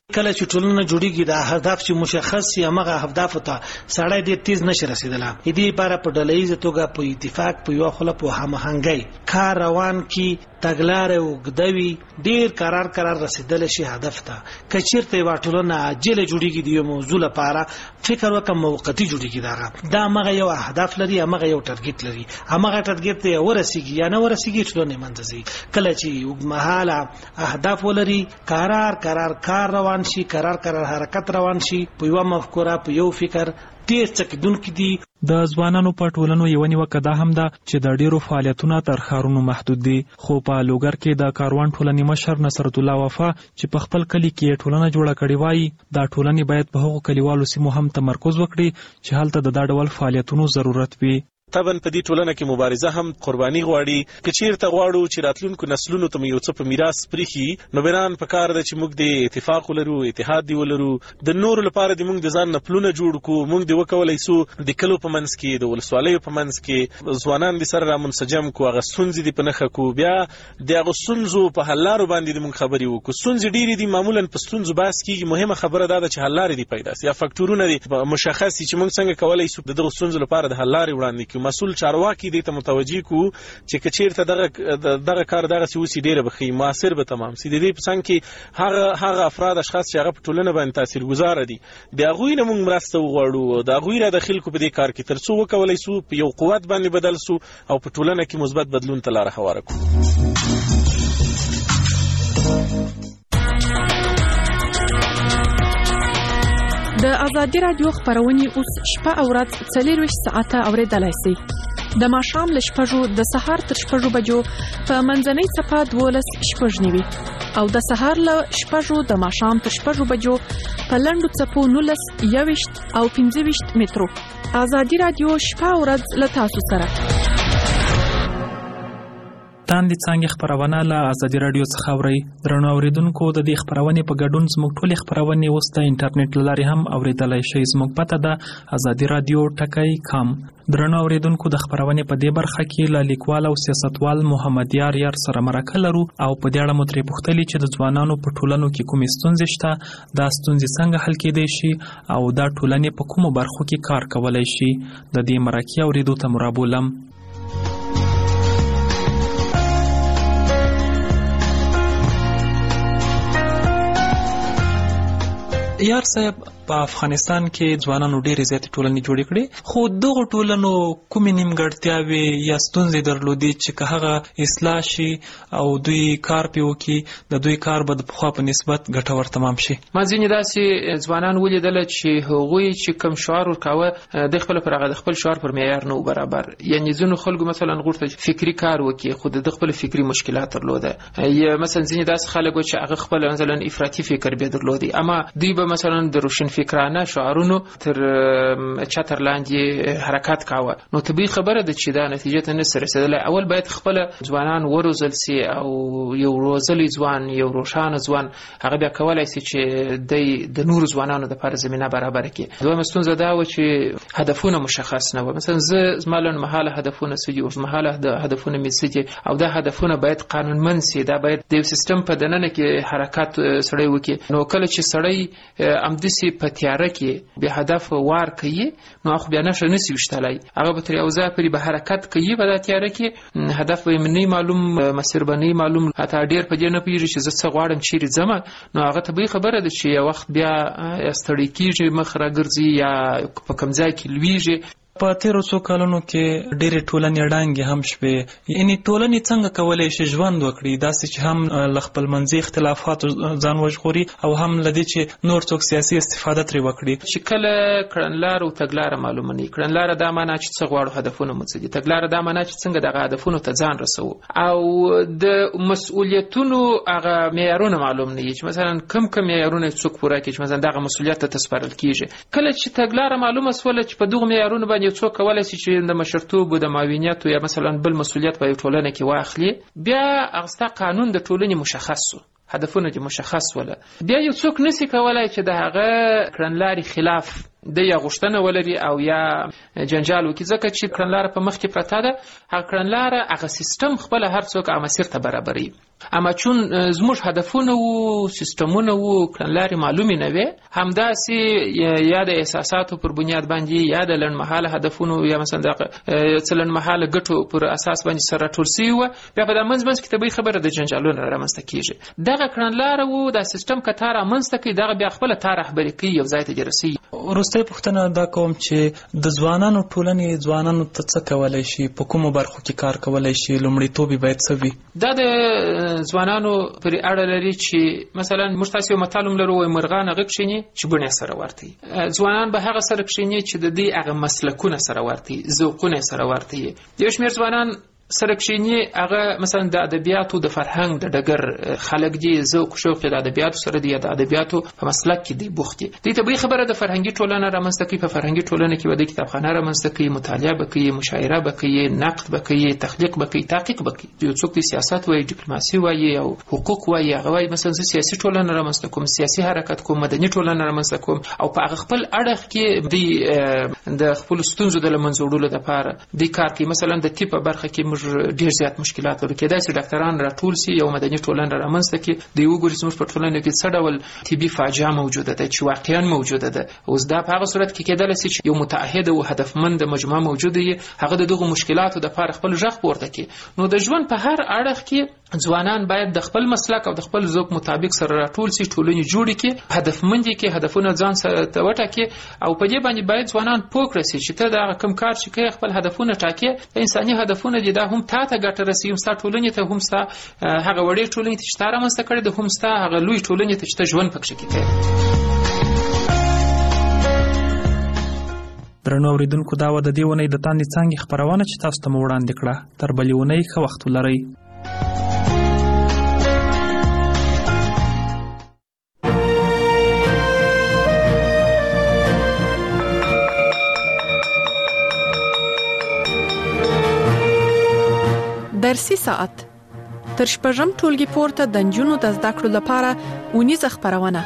کله چې ټولنه جوړیږي د هدف چې مشخص یا مغه اهداف ته سړی ډیر تیز نشي رسیدلی. دې لپاره په ډلهیزه توګه په اتفاق په یو خله په هماهنګۍ کار روان کی تګلارې وګدوي ډیر قرار قرار رسیدل شي هدف ته. کچیرته یو ټولنه عاجله جوړیږي د یو موضوع لپاره فکر وکم موقتی جوړیږي دا دا مغه یو اهداف لري مغه یو ټارګټ لري امغه ټارګټ ته ورسیږي یا نه ورسیږي ټولنه منځي. کله چې وګمحاله اهداف ولري قرار قرار کار روان شي قرار قرار حرکت روان شي په یو مفکوره په یو فکر ډیر څکدونکو دي. د ځوانانو په ټولنو یو نیوکه دا هم ده چې د ډیرو فعالیتونو تر ښارونو محدود دي. خو په لوګر کې د کاروان ټولنې مشر نصرت الله وفا چې په خپل کلی کې ټولنه جوړه کړې وایي دا ټولنې باید په هغو کلیوالو سیمو هم تمرکز وکړي چې هلته د دا ډول فعالیتونو ضرورت وي. طبعا په دې ټولنه کې مبارزه هم قرباني غواړي. کچیرته غواړو چې راتلونکو نسلونو ته یو څه په میراث پریخي نو بیران په کار ده چې موږ د اتفاق ولرو اتحاد دی ولرو د نور لپاره د موږ د ځان نه پلونه جوړ کو موږ دی وکولای سو د کلو په منځ کې د ولسوالیو په منځ کې ځوانان د سره را منسجم کو هغه سنځ دي په نخ کو بیا د هغه سنځو په حلارو باندې موږ خبري وکړو. سنځ ډیری دي معمولا په سنځو باس کیږي. مهمه خبره ده چې حلارې دي پیدا سي یا فاکټورونه دي مشخص چې موږ څنګه کولای سو د دغه سنځو لپاره د حلارې وړاندې کړو. مسؤل چارواکي کې دې ته متوجي کو چې کچیرته دغه دغه کار دغه سوسی ډیره بخي موثر به تمام سي. د دې په څنګه کې هغه هغه افراد اشخاص چې هغه په ټولنه باندې تاثیرګذار دي د هغه نه موږ مرسته وغواړو د هغه را داخل کو په دې کار کې ترڅو وکولای سو په یو قوت باندې بدل سو او په ټولنه کې مثبت بدلون ته لار هواره کو. د ازادي رادیو خبرونه اوس شپه او ورځ څلور ساعته اوریدلای شئ. د ماښام له شپږو د سهار تر شپږو بجو په منځنۍ صفه دولس شپږ نیوي او د سهار له شپږو د ماښام تر شپږو بجو په لنډو څپو نولس یويشت او پنځه ویشت مترو. ازادي رادیو شپه او ورځ له تاسو سره. تاندې څنګه خبرونه له ازادي رادیو څخه اوري. درنو اوریدونکو د دې خبرونه په ګډون زموږ ټولې خبرونه اوس د انټرنیټ لارې هم اوریدلای شئ. زموږ پته ده ازادي رادیو ټکای کام. درنو اوریدونکو د خبرونه په دې برخه کې له لیکوال او سیاستوال محمد یار یار سره مرکه لرو او په دې اړه مو ترې پوښتنه چې د ځوانانو په ټولنو کې کومې ستونزې شته دا ستونزې څنګه حل کېدای شي او دا ټولنې په کومو برخو کې کار کولای شي. د دې مرکه اوریدو ته مرابولم. یار صاحب په افغانستان کې ځوانانو ډېرې زیاتې ټولنې جوړې کړې خو دغه ټولنو کومې نیمګړتیاوې یا ستونزې درلودې چې که هغه اصلاح شي او دوی کار پې وکړي د دوی کار به د پخوا په نسبت ګټور تمام شي. ما ځینې داسې ځوانان ولیدل چې هغوی چې کوم شعار ورکاوه د خپل پر هغه د خپل شعار پر معیار نه برابر. یعنی ځینو خلکو مثلا غوښتل فکری کار وکړي خو د خپل فکری مشکلات درلوده. یا مثلا ځینې داسې خلک چې هغه خپل مثلا افراطي فکر به درلودي اما دوی به مثلا د روشن فکرانه شعارونو تر چتر لاندې حرکت کاوه. نو طبيعي خبره ده چې دا نتیجه ته نه رسیدله. اول باید خپل ځوانان وروزل سي او یو روزلي ځوان یو روشانه ځوان هغه بیا کولای شي چې د نور ځوانانو د لپاره زمينه برابر کړي. دوه مستونزه دا و چې هدفونه مشخص نه و. مثلا ز زمالن محاله هدفونه سوي او محاله د هدفونه میسي او دا هدفونه باید قانونمن سي. دا باید د سیستم په دننه کې حرکت سړی وکړي. نو کله چې سړی امدسي په تیاره کې به هدف وار کوي نو خو بیا نشه نسی وشتلای هغه به تر یو ځای پرې به حرکت کوي په تیاره کې هدف یې منی معلوم مسیر بنی معلوم حتی ډیر په دې نه پیږي چې زه څه غواړم چیرې ځم. نو هغه طبيعي خبره ده چې یو وخت بیا استړی کیږي مخ راګرځي یا په کوم ځای کې لویږي. په تیرو څو کلونو کې ډېرې ټولنې ړانګې هم شوې. یعنې ټولنې څنګه کولی شي ژوند وکړي داسې چې هم له خپل منځي اختلافاتو ځان وژغوري او هم له دې چې نور څوک سیاسي استفاده ترې وکړي. چې کله کړنلاره او تګلاره معلومه نه وي. کړنلاره دا معنا چې څه غواړو هدفونه مو څه دي. تګلاره دا معنا چې څنګه دغه هدفونو ته ځان رسوو او د مسؤلیتونو هغه معیارونه معلوم نه وي چې مثلا کم کم معیارونه څوک پوره کړي چې مثلا دغه مسؤلیت ته تسپارل کیږي. کله چې تګلاره معلومه سوله چې په دغه معیارونو باندې یو څوک کولای شي چې د مشرتوب او د معاونیت یا مثلا بل مسؤلیت په ټولنه کې واخلي بیا هغه قانون د ټولنې مشخص شو هدفونه چې مشخص وله بیا یو څوک نسی کولای چې د هغه کړنلاري خلاف د یا غشتنه ولري او یا جنجال وکړي ځکه چې کړنلاره په مخ کې پرته ده. هغه کړنلاره هغه سیستم خپل هر څوک امسیر ته برابري اما چون زموږ هدفونه او سیستمونه او کړنلارې معلومې نه وي، همداسې یا د احساساتو پر بنیاد باندې یا د لنډمهاله هدفونو یا مثلا د څه لنډمهاله ګټو پر اساس باندې سره راټول سوي وه، بیا په دا منځ منځ کې طبیعي خبره د جنجالونو رامنځته کېږي. دغه کړنلاره او دا سیستم که تا رامنځته کوي، دغه بیا خپله تا رهبري کوي، یو ځای ته دې رسوي. وروستۍ پوښتنه دا کوم چې د ځوانانو ټولنې ځوانانو ته څه کولی شي، په کومو برخو کې کار کولی شي، لومړیتوب یې باید څه وي؟ دا د ځوانانو پرې اړه لري چې مثلا موږ تاسو یو متل هم لرو، وایي مرغان هغه کښېني چې بڼې سره ورته وي. ځوانان به هغه سره کښېني چې د دې هغه مسلکونه سره ورته وي، ذوقونه سره ورته وي. یو شمېر ځوانان سره کښېني هغه مثلا د ادبیاتو د فرهنګ د ډګر خلک دي، ذوق شوق د ادبیاتو سره دی، د ادبیاتو په مسلک کې دی بوخت دي. دې طبیعي خبره د فرهنګي ټولنه رامنځته کوي. په فرهنګي ټولنه کې به د کتابخانه رامنځته کوي، مطالعه به کوي، مشاعره به کوي، نقد به کوي، تخلیق به کوي، تحقیق به کوي. یو څوک د سیاست وایي، ډیپلوماسي وایي او حقوق وایي، هغه وایي مثلا زه سیاسي ټولنه رامنځته کوم، سیاسي حرکت کوم، مدني ټولنه رامنځته کوم، او په هغه خپل اړخ کې د خپل ستونزو د له منځه وړلو لپاره د کار کوي. مثلا د طب په برخه کې موږ ډېر زیات مشکلات لرو، کېدای شي ډاکټران راټول سي، یو مدني ټولنه رامنځته کړي، د یو ګوري زموږ په ټولنه کې څه ډول طبي فاجعه موجوده ده چې واقعا موجوده ده. اوس دا په هغه صورت کې کېدای شي چې یو متعهد او هدفمند مجموعه موجوده وي، هغه د دغو مشکلاتو د لپاره خپل غږ پورته کړي. نو د ژوند په هر اړخ کې ځوانان باید د خپل مسلک او د خپل ذوق مطابق سره راټول سي، ټولنې جوړې کړي، هدفمند کې هدفونه ځان سره وټاکي، او په دې باندې باید ځوانان پوه کړي چې ته دا کوم کار چې کوي خپل هدفونه ټاکي، انساني هدفونه دي، دا هم تا ته ګټه رسوي، هم ستا ټولنې ته، هم ستا هغه وړې ټولنې ته چې تا رامنځته کړې ده، هم ستا هغه لوی ټولنې ته چې ته ژوند پکښې کوې. درنو اوریدونکو، دا و د دې اونۍ د تاندې څانګې خپرونه چې تاسو ته مو وړاندې کړه. تر بلې اونۍ ښه وخت ولرئ. درسي ساعت تر شپږم ټولګي پورته د نجونو د زده کړو لپاره اونیزه خپرونه.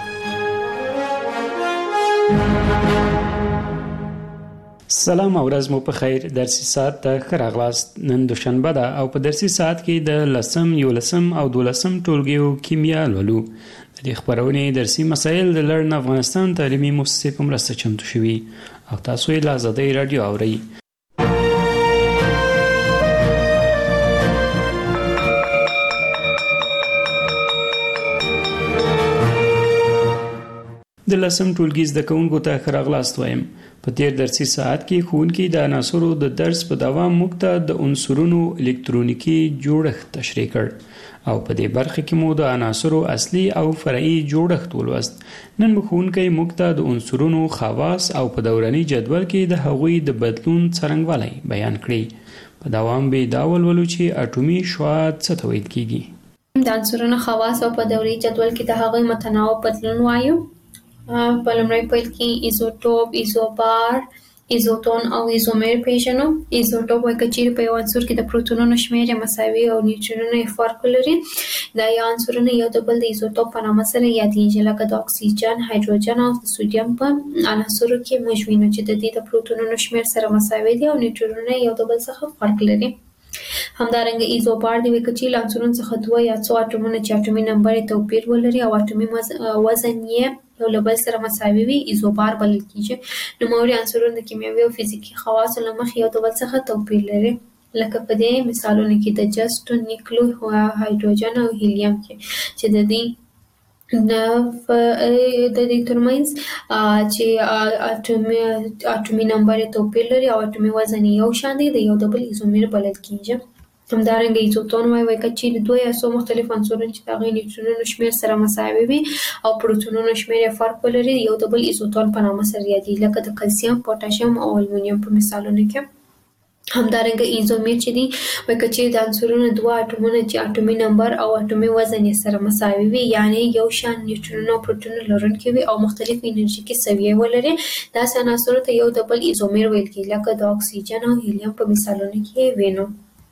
سلام او ورځ مو په خیر. درسي ساعت ته ښه راغلاست. نن دوشنبه ده او په درسي ساعت کې د لسم، یولسم او دولسم ټولګیو کیمیا لولو. د دې خپرونې درسي مسایل د لرن افغانستان تعلیمي مؤسسې په مرسته چمتو شوي او تاسو یې له آزادۍ راډیو اورئ. د لسم ټولګي زده کوونکو ته ښه راغلاست وایم. په تیر درسي ساعت کې ښوونکي د عناصرو د درس په دوام موږ ته د عنصرونو الکترونیکي جوړښت تشریح کړ او په دې برخه کې مو د عناصرو اصلي او فرعي جوړښت ولوست. نن به ښوونکی موږ ته د عنصرونو خواص او په دوراني جدول کې د هغوی د بدلون څرنګوالی بیان کړي. په دوام به دا ولولو چې اټومي شعاع څه ته ویل کیږي. د عنصرونو خواص او په دوري جدول کې د هغوی متناوب بدلون وایو. په لومړی پیل کې ایزوټوپ، ایزوبار، ایزوتون او ایزومر پیژنو. ایزوټوپ وایي که چیرې په یو عنصر کې د پروتونونو شمېر یې مساوي او نیوټرونونه یې فرق ولري، دا یا عنصرونه یو د بل د ایزوټوپ په نامه سره یادېږي، لکه د اکسیجن، هایدروجن او د سوډیم په عناصرو کې موږ وینو چې د دې د پروتونونو شمېر سره مساوي دي او نیوټرونونه یو د بل څخه فرق لري. همدارنګه ایزوبار دی وایي که چیرې له عنصرونو څخه دوه یا څو اټومونه چې اټومي نمبر یې توپیر ولري او اټومي وزن یې یو له بل سره مساوي وي، ایزوبار بلل کیږي. نوموړي عنصرونه د کیمیاوي او فزیکي خواصو له مخې یو د بل څخه توپیر لري، لکه په دې مثالونو کې د جستو، نیکلو، هایدروجن او هیلیم کې چې د دې د دې ترمنځ چې اټومي نمبر یې توپیر لري او اټومي وزن یې یو شان دی، د یو د بل ایزومر بلل کیږي. همدارنګه ایزوتون وایي که چیرې دوه یا څو مختلف عنصرونه چې د هغوی نیوټرونونو شمېر سره مساوي وي او پروتونونو شمېر یې فرق ولري، یو د بل ایزوتون په نامه سره یادېږي، لکه د کلسیم، پوټاشیم او المونیم په مثالونو کې. همدارنګه ایزومر چې دی وایي که چیرې د عنصرونو دوه اټومونه چې اټومي نمبر او اټومي وزن یې سره مساوي وي، یعنې یو شان نیوټرونونه او پروټونونه لرونکي وي او مختلف انرژیکي سویې ولري، داسې عناصرو ته یو د بل ایزومر ویل کېږي، لکه د اکسیجن او هیلیم په مثالونو کې وینو.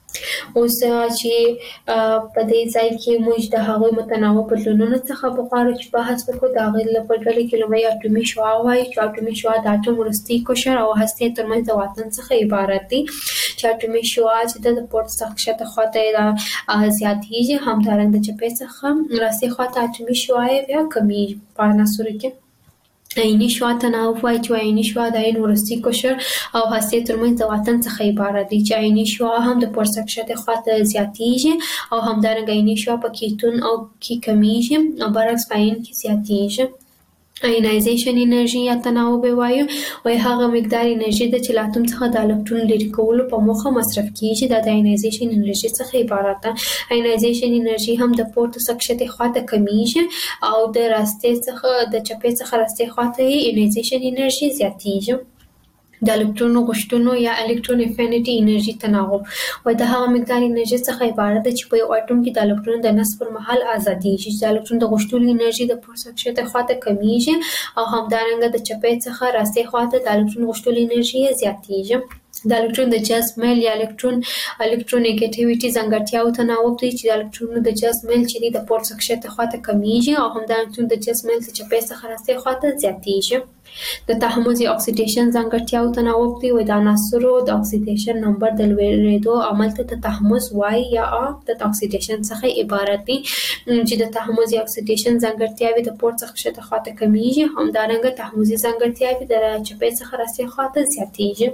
اوس چې په دې ځای کې موږ د هغوی متنوع بدلونونو څخه په غوړ چې بحث وکړو د هغې له ډلې کې لومړی اټومي شعاع وایي چې اټومي شعاع د اټوم وروستي قشر او هستې ترمنځ د واټن څخه عبارت دی چې اټومي شعاع چې د پورته څخه ښکته خواته زیاتېږي همدارنګه د چپې څخه راستې خواته اټومي شعاع بیا کمیږي په عناصرو کې عیني شعاع تناوب وایي چې عیني شعاع د عین وروستي قشر او هستې ترمنځ د واټن څخه عبارت دی چې عیني شعاع هم د پورته ښکته خواته زیاتېږي او همدارنګه عیني شعاع په کیتون او کې کمیږي او برعکس په عین کې زیاتېږي. آینایزیشن انرژي یا تناوب وایو وایي هغه مقدار انرژي ده چې له اتوم څخه د الکترون لرې کولو په موخه مصرف کیږي دا د آینایزیشن انرژي څخه عبارت ده. آینایزیشن انرژي هم د پورته څخه ښکته خواته کمیږي او د راستې څخه د چپې څخه راستې خواته یې آینایزیشن انرژي زیاتېږي. د الکترون غوښتنو یا الکترون افینټي انرژي تناوب وایي د هغه مقدار انرژي څخه عبارت ده چې په یو اټوم کې د الکترون د نصب پر مهال ازادېږي چې د الکترون د غوښتلو انرژي د پورته ښکته خواته کمیږي او همدارنګه د چپې څخه راستې خواته د الکترون غوښتلو انرژي زیاتېږي. د الکترون د جذب میل یا الکترون الکترونیګیټیویټي ځانګړتیاو تناوب دی چې د الکترونونو د جذب میل چې دی د پورته ښکته خواته کمیږي او همدارنګه د جذب میل د چپې څخه راستې خواته زیاتېږي. د تحمض یا اکسیډیشن ځانګړتیاو تناوب دی وایي د عناصرو د اکسیډیشن نمبر د لوړېدو عمل ته د تحمض وایي یا د اکسیډیشن څخه عبارت دی چې د تحمض یا اکسیډیشن ځانګړتیاوې د پورته څخه ښکته خواته کمیږي همدارنګه تحمضي ځانګړتیاوې د چپې څخه راستې خواته زیاتېږي.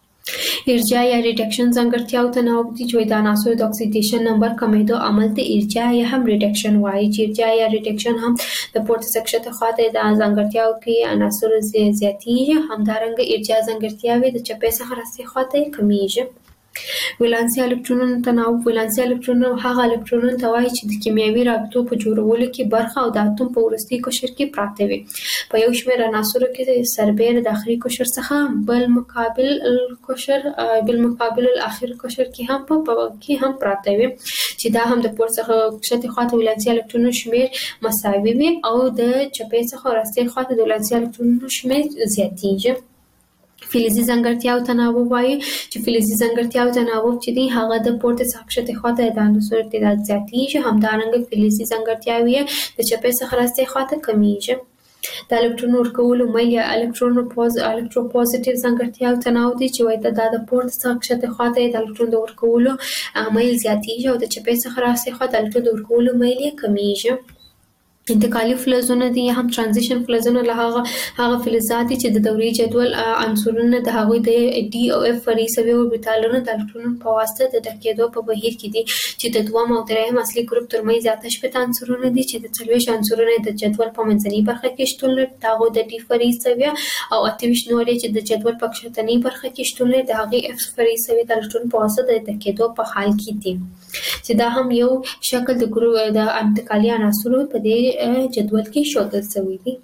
ارجاع یا ریډکشن ځانګړتیاو تناوب دي چې د عناصرو د اکسیډیشن نمبر کمیدو عمل ته ارجاع یا هم ریډکشن وایي چې ارجاع یا ریډکشن هم د پورته څخه ښکته خواته د ځانګړتیاو کې عناصرو زیاتېږي همدارنګه ارجاع ځانګړتیاوې د چپې څخه راستې خواته کمیږي. ولانسي الکترونونو تناوب ولانسي الکترونونه هغه الکترونونه ته وایي چې د کیمیاوي رابطو په جوړولو کې برخه او د اتوم په وروستي قشر کې پراته وي. په یو شمېر عناصرو کې سربېره د آخري قشر څخه بل مقابل القشر بل مقابل الاخر قشر کې هم په کې هم پراته وي چې دا هم د پورته څخه ښکته خواته ولانسي الکترونونو شمېر مساوي وي او د چپې څخه راستې خواته د ولانسي الکترونونو شمېر زیاتېږي. فلزي ځانګړتیاو تناوب وایي چې فلزي ځانګړتیاو تناوب چې دی هغه د پورته څخه ښکته خواته د عناصرو تعداد زیاتېږي همدارنګه فلزي ځانګړتیاوې د چپې څخه راستې خواته کمیږي. د الکترون ورکولو میل یا الکترون الکتروپوزیټیو ځانګړتیاو تناوب دی چې وایي دا د پورته څخه ښکته خواته د الکترون د ورکولو میل زیاتېږي او د چپې څخه راستې خواته د الکترون د ورکولو میل یې کمیږي. انتقالي فلزونه دي یا هم ترانزیشن فلزونه له هغه هغه فلزات دي چې د دورې جدول عنصرونه د هغوی د ډي او اف فرعي اوربیتالونو د الکترونونو په واسطه د ډکېدو په بهیر کې دي چې د دویم او درېیم اصلي ګروپ ترمنځ اته شپېته عنصرونه دي چې د څلوېښت عنصرونه د جدول په منځنۍ برخه کې شتون لري د هغوی د ډي فرعي سویه او اته ویشت نور چې د جدول په کښتنۍ برخه کې شتون لري د هغې اف فرعي سویه د الکترون په واسطه د ډکېدو په حال کې دي چې دا هم یو شکل د ګروپ د انتقالي عناصرو په دې جدول کې ښودل شوی دی.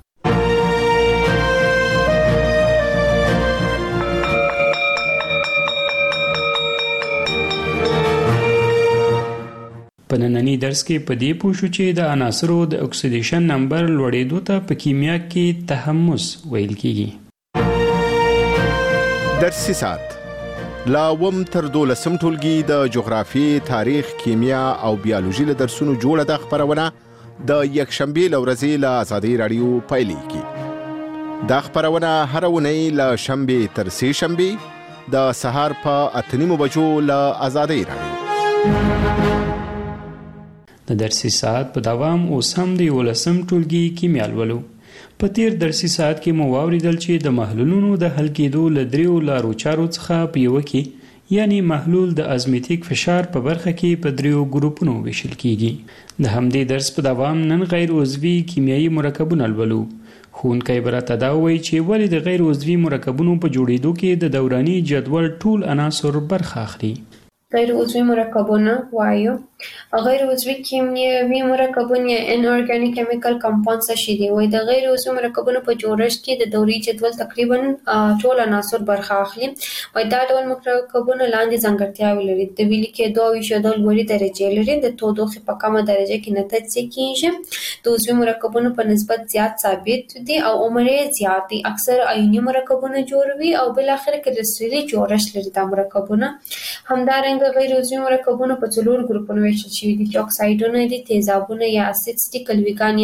په نننی درس کې په دې پوه شو چې د عناصرو د اکسیډیشن نمبر لوړېدو ته په کیمیا کې تحمض ویل کیږي. درسي ساعت لا وم تر دولسم ټولګي د جغرافیې، تاریخ، کیمیا او بیولوژي له درسونو جوړه ده خپرونه د یکشنبې له ورځې له ازادۍ راډیو پیلېږي. دا خپرونه هره اونۍ له شنبې تر سې شنبې د سهار په اته نیمو بجو له ازادۍ راډیو. د درسي ساعت په دوام اوس هم د یولسم ټولګي کیمیا لولو. په تیر درسي ساعت کې مو واوریدل چې د محلولونو د حل کېدو له دریو لارو چارو څخه په یوه کې یعنی محلول د ازمیتیک فشار په برخه کې په دریو ګروپونو ویشل کیږي. د همدې درس په دوام نن غیر عضوي کیمیاوي مرکبونه لولو. ښوونکی به راته دا ووایي چې ولې د غیر عضوي مرکبونو په جوړېدو کې د دوراني جدول ټول عناصر برخه اخلي. غیر عضوي مرکبونه وایو غیر عضوي کیمیاوي مرکبونه یا ان اورګانیک کیمیکل کمپاونډز څه شي دي؟ وایي د غیر عضوي مرکبونو په جوړښت کې د دوري جدول تقریبا ټول عناصر برخه اخلي. وایي دا ډول مرکبونه لاندې ځانګړتیاوې لري: د ویلي کېدو او ایښودو لوړې درجې لري، د تودوخې په کمه درجه کې نه تجزیه کېږي، د عضوي مرکبونو په نسبت زیات ثابت دي او عمر یې زیات دی، اکثر آیوني مرکبونه جوړوي او بالاخره کرسټلي جوړښت لري دا مرکبونه. همدارنګه غیر عضوي مرکبونه په څلور ګروپونو ویشل شوي دي چې اکسایډونه دي، تیزابونه یا اسیدز دي، کلویګان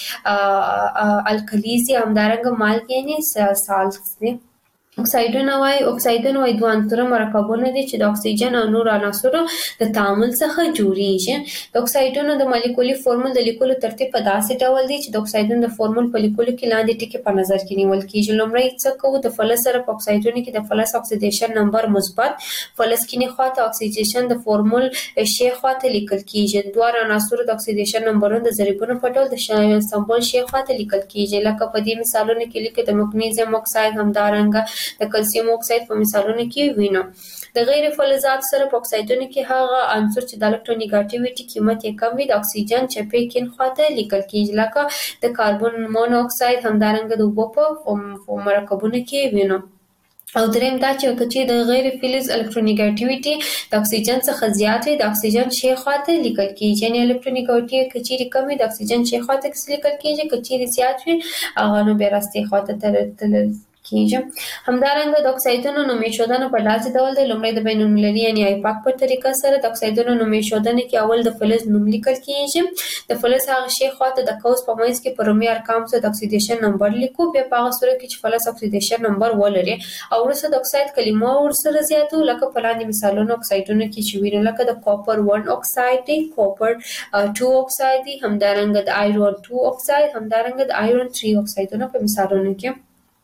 یعنې الکلیز دي، همدارنګه مالګې یعنې سالټس دي. اکسایډونه وایي اکسایډونه وایي دوه عنصره مرکبونه دي چې د اکسیجن او نورو عناصرو د تعامل څخه جوړیږي. د اکسایډونو د مالیکولي فورمول د لیکلو ترتیب په داسې ډول دی چې د اکسایډونو د فورمول په لیکلو کې لاندې ټکي په نظر کې نیول کېږي. لومړی څه کوو؟ د فلز سره په اکسایډونو کې د فلز اکسیدیشن نمبر مثبت، فلز کینی خواته اکسیدیشن د فورمول شی خواته لیکل کېږي. د دوه عناصرو د اکسیدیشن نمبرونه د ضریبونو په ډول د سمبول شی خواته لیکل کېږي، لکه په دې مثالونو کې لیکي د مګنیزیم اکساید، همدارنګه د کلسیم اکساید په مثالونو کې وینو. د غیر فلزاتو سره په اکسایډونو کې هغه عنصر چې د الکترونیګاټیویټي قیمت یې کم وي د اکسیجن چپې کیڼ خواته لیکل کېږي، لکه د کاربن مونو اکساید، همدارنګه د اوبو په مرکبونو کې وینو. او دریم دا چې کچې د غیر فلز الکترونیګاټیویټي د اکسیجن څخه زیات وي د اکسیجن شی خواته لیکل کېږي، یعنې الکترونیګاټیویټي کچې کم وي د اکسیجن شی خواته لیکل کېږي، کچې زیات وي هغه نو بیا راستي خواته تلل کېږي. همدارنګه د اکسایډونو نوم ایښودنه په داسې ډول دی: لومړی د بین المللي یعنې آیپاک په طریقه سره د اکسایډونو نوم ایښودنه کې اول د فلز نوم لیکل کېږي، د فلز هغه شی خواته د قوس په منځ کې په رومي ارقامو سره د اکسیدیشن نمبر لیکو، بیا په هغه صورت کې چې فلز اکسیدیشن نمبر ولري او وروسته د اکساید کلمه ورسره زیاتو، لکه په لاندې مثالونو اکسایډونو کې چې وینو، لکه د کاپر ون اکساید دی، کاپر ټو اکساید دی، همدارنګه د آیرون ټو اکساید، همدارنګه د آیرون تھری اکسایډونه په مثالونو کې.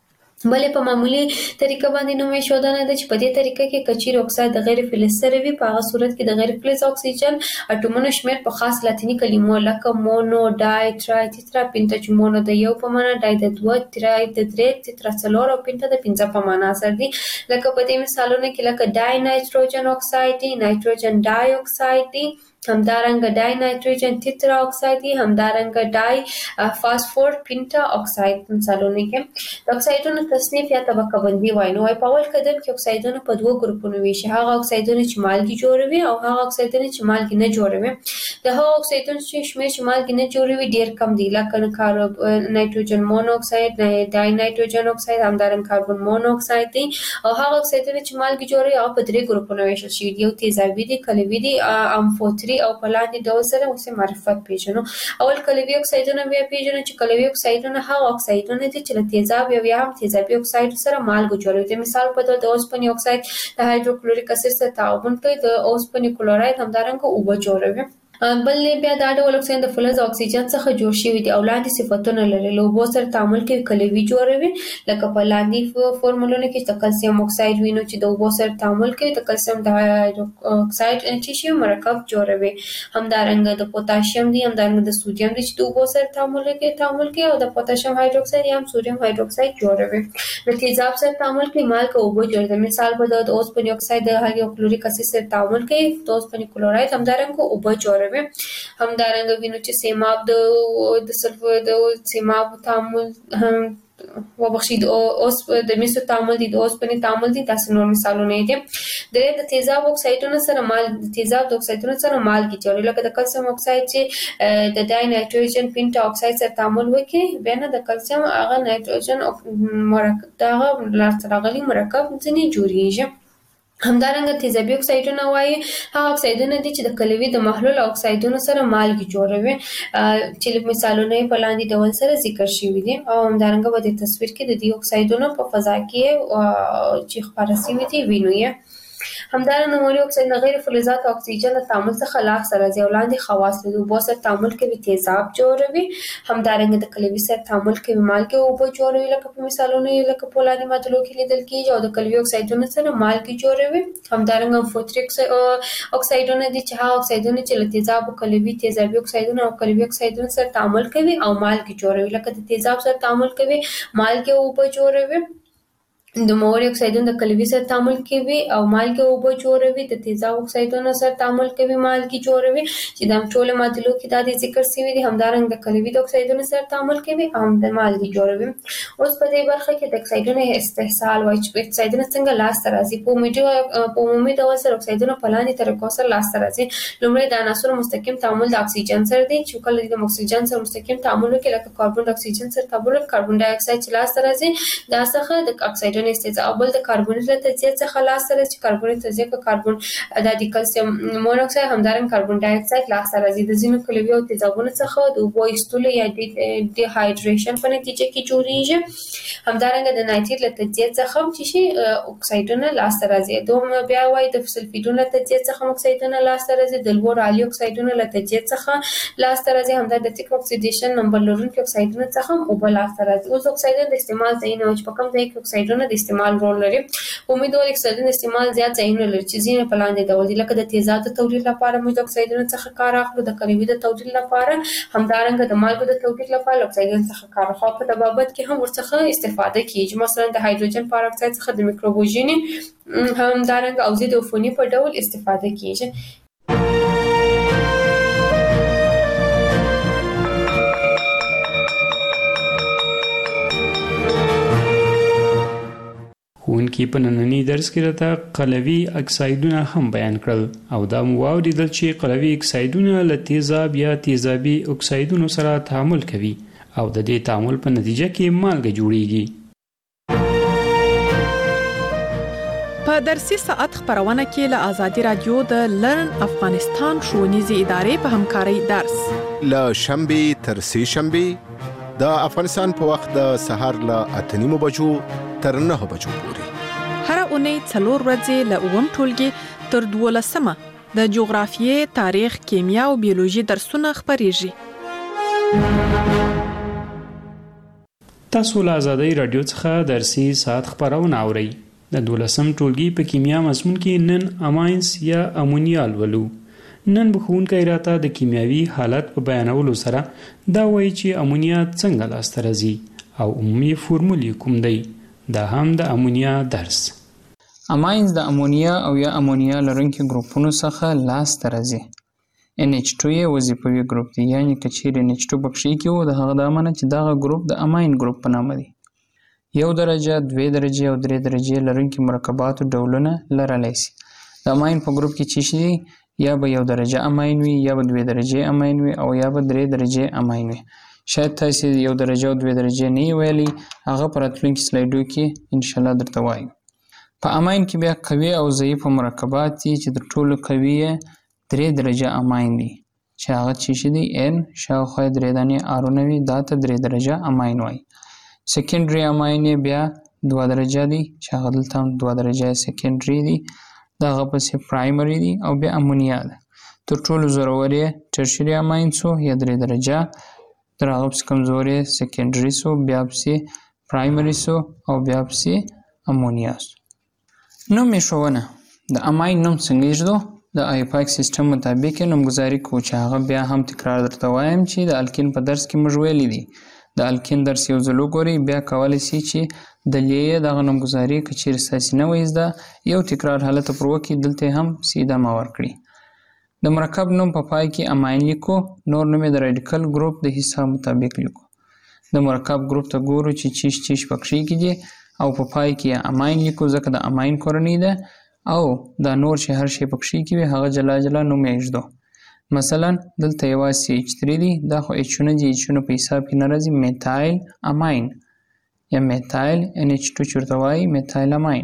بلې په معمولي طریقه باندې نوم ایښودنه ده چې په دې طریقه کې کچیر اکساید د غیر فلز سره وي، په هغه صورت کې د غیر فلز اکسیجن اټومونو شمیر په خاص لاتینی کلمو لکه مونو، ډای، ترای، تیترا، پینټا چې مونو د یو په معنا، ډای د دوه، ترای د درې، تیترا څلور او پینټا د پنځه په معنا سره دي. لکه په دې مثالونو کې لکه ډای نایتروجن اکساید دی، نایتروجن ډای اکساید دی، همدارنګه ډای نایتروجن تیترا اکساید دی، همدارنګه ډای فاسفور پینټا اکساید مثالونه کې. د اکسایډونو تصنیف یا طبقه بندي وایي. نو په اول قدم کې اکسایډونه په دوه ګروپونو ویشي: هغه اکسایډونه چې مالګې جوړوي او هغه اکسایډونه چې مالګې نه جوړوي. د هغه اکسایډونو چې شمیر چې مالګې نه جوړوي ډیر کم دي، لکه کاربن نایتروجن مونو اکساید، ډای نایتروجن اکساید، همدارنګه کاربن مونو اکساید دی. او هغه اکسایډونه چې مالګې جوړوي هغه په درې ګروپونو ویشل شوي دي: یو تیزابي دی، کلوي دی، امفوتري او په لاندې ډول سره اوسې معرفت پیژنو. اول کلوي اکسایډونه بیا پیژنو چې کلوي اکسایډونه هغه اکسایډونه دي چې له تیزاب یا هم تیزابي اکساید سره مالګه جوړوي. د مثال په ډول د اوسپنې اکساید د هایدروکلوریک اسید سره تعامل کوي، د اوسپنې کلوراید همدارنګه اوبه جوړوي. بل بیا دا ډول اکسیجن د فلز او اکسیجن څخه جوړ شوی دی او لاندې صفتونه لري: له اوبو سره تعامل کوي، کلوي جوړوي، لکه په لاندې فورمولونو کې د کلسیم اکساید وینو چې د اوبو سره تعامل کوي د کلسیم د اکساید چې شی مرکب جوړوي. همدارنګه د پوتاشیم دی، همدارنګه د سودیم دی چې د اوبو سره تعامل کوي تعامل کوي او د پوتاشیم هایدروکساید یا هم سودیم هایدروکساید جوړوي. د تیزاب سره تعامل کوي، مالګه اوبه جوړوي. مثال په د اوسپنې اکساید د هایدروکلوریک اسید سره تعامل کوي، د اوسپنې کلوراید همدارنګه اوبه جوړوي. همدارنګه وینو چې سیماب د د سلفر د سیماب تعامل هم وبخښید اوس د میسو تعامل دي، د اوسپنې تعامل دي، تاسو نور مثالونه دي. د تیزاب اکسایډونو سره مال د تیزاب د اکسایډونو سره مالګې جوړوي، لکه د کلسیم اکساید چې د ډای نایتروجن پینټا اکساید سره تعامل وکړي، بیا نه د کلسیم هغه نایتروجن مرکب دغه لاسته راغلي مرکب ځینې جوړیږي. همدارنګه تیزابي اکسایډونه وایي هغه اکسایډونه دي چې د کلوي د محلول اکسایډونو سره مالګې جوړوي، چې مثالونه په لاندې ډول سره ذکر شوي دي. او همدارنګه په دې تصویر کې د دې اکسایډونو په فضا کې چې خپاره شوي دي وینو یې. همدارنګه نوموړي اکساید د غیر فلزاتو او اکسیجن له تعامل څخه لاسته راځي او لاندې خواص لري: اوبو سره تعامل کوي، تیزاب جوړوي، همدارنګه د کلوي سره تعامل کوي، مالګې اوبه جوړوي، لکه په مثالونو یې لکه په لاندې معادلو کې لیدل کېږي، او د کلوي اکسایډونو سره مالګې جوړوي. همدارنګه امفوتریک اکسایډونه دي چې هغه اکسایډونه چې له تیزاب او کلوي تیزابي اکسایډونه او کلوي اکسایډونو سره تعامل کوي او مالګې جوړوي، لکه د تیزاب سره تعامل کوي، مالګې اوبه جوړوي. د موري اکسایدونه د کلوي سره تعامل کوي او مالګه اوبه جوړوي، د تیزاب اکسایدونه سره تعامل کوي مالګه جوړوي چې د ټول معادلو کې د دې ذکر شوی دي. همدارنګه د کلوي د اکسایدونو سره تعامل کوي او د مالګه جوړوي. اوس په دې برخه کې د اکسایدونو استحصال وایي چې اکسایدونه څنګه لاس ته راځي. په عمومي په عمومي ډول سره اکسایدونه په لاندې طریقو سره لاس ته راځي. لومړی د عناصرو مستقیم تعامل د اکسیجن سره دی چې کله د اکسیجن سره مستقیم تعامل وکړي لکه کاربن د اکسیجن سره تعامل وکړي کاربن ډای اکساید چې لاس ته راځي دا څخه د اکسایدونو استحصال. بل د کاربونیت له تجزیه څخه لاس ته راځي چې کاربونیت تجزیه کې کاربن د کلسیم مونوکساید همدارنګه کاربن ډای اکساید لاس ته راځي. د ځینو کلوي او تیزابونو څخه د اوبو ایستلو یا د هایډریشن په نتیجه کې جوړیږي. همدارنګه د نایتریت له تجزیه څخه چې شي اکسایدونه لاس ته راځي. دوم بیا وایي د سلفیدونو له تجزیه څخه اکسایدونه لاس ته راځي. د لوړ عالي اکسایدونو له تجزیه څخه لاس ته راځي. همدارنګه د تیک اکسیډیشن نمبر لرونکي اکسایدونو څخه اوبه لاس ته راځي. اوس اکسایدونه د استعمال ځای نه چې په کوم ځای کې اکسایدونه د استعمال رول لري. امیدوار اکسایدونو استعمال زیات ځایونه لري چې ځینې په لاندې ډول دي لکه د تیزاب د تولید لپاره موږ د اکسایدونو څخه کار اخلو، د کلوي د تولید لپاره، همدارنګه د مالګو د تولید لپاره اکسایدونو څخه کار اخلو. په تبابت کې هم ورڅخه استفاده کیږي، مثلا د هایدروجن پر اکساید څخه د میکروبوژني همدارنګه او ضد عفوني په ډول استفاده کیږي. ښوونکي په ننني درس کې راته قلوي اکسایدونه هم بیان کړل او دا مو واوریدل چې قلوي اکسایدونه له تیزاب یا تیزابي اکسایدونو سره تعامل کوي او د دې تعامل په نتیجه کې مالګه جوړیږي. په درسي ساعت خبرونه کې له آزادي رادیو د لرن افغانستان ښوونیزې ادارې په همکارۍ درس له شنبه تر سه شنبه د افغانستان په وخت د سهار له اته نیمو بجو تر نه بجو پورې هر اونۍ څلور ورځې له اووم ټولګي تر دولسمه د جغرافیې، تاریخ، کیمیا او بیولوژي درسونه خبريږي. تاسو له آزادۍ رادیو څخه درسي ساعت خبرونه اورئ. د دولسم ټولګي په کیمیا مضمون کې نن اماینس یا امونیا لولو. نن به ښوونکی راته د کیمیاوي حالت په بیانولو سره دا وایي چې امونیا څنګه لاسته راځي او عمومي فورمول کوم دی. دا هم د امونیا درس. اماینز د امونیا او یا امونیا لرونکي ګروپونو څخه لاسته راځي. ان ایچ ټو یې وظیفوي ګروپ دی، یعنی که چیرې ان ایچ ټو پکې کې وو د هغه د امانه چې دغه ګروپ د اماین ګروپ په نامه دی. یو درجه، دوه درجه او درې درجه لرونکي مرکباتو ډولونه لرلی شي. د اماین په ګروپ کې چې شي یا به یو درجه اماین وي یا به دوه درجه اماین وي او یا به درې درجه اماین وي. شاید تاسو یو درجه او دوه درجه نه ویلي، هغه پر راتلونکي سلایډو کې ان شاء الله درته وایم. په اماین کې بیا قوي او ضعیف مرکبات دي چې د ټولو قوي درې درجه اماین دي چې هغه چې دي ان شاوخوا درې دانې ارونه وي، دا ته درې درجه اماین وایي. سیکنډري اماین بیا دوه درجه دي چې هغه دلته هم دوه درجه سیکنډري دي، دغه پسې پرایمري دي او بیا امونیا ده. تر ټولو زورور یې ټرشري اماین سو یا درې درجه، تر هغه پسې کمزوري سیکنډري سو، بیا پسې پرایمري سو او بیا پسې امونیا سو. نوم ایښودنه د اماین نوم څنګه ایږدو؟ د آیپاک سیستم مطابق یې نومګذاري کوو چې هغه بیا هم تکرار درته وایم چې د الکین په درس کې موږ ویلي دي. د الکین درس یو ځل وګورئ، بیا کولی شئ چې د لیې دغه نومګذاري که چیرې ستاسې نه وي زده یو تکرار حالت پر وکړي، دلته هم سیده ما ورکړي. د مرکب نوم په پای کې اماین لیکو، نور نوم د راډیکل ګروپ د حساب مطابق لیکو. د مرکب ګروپ ته ګورو چې چیش چیش پکې کې دي او په پای کې اماین لیکو ځکه د اماین کورنۍ ده او دا نور چې هر شی پکې کې وي هغه جلا جلا نوم یې ایږدو. مثلا دلته یوازې سی ایچ تھری دی، دا خو ایچونه دي، ایچونه په حساب کې نه راځي. میتایل اماین یا میتایل ان ایچ ټو چورته وایي میتایل اماین.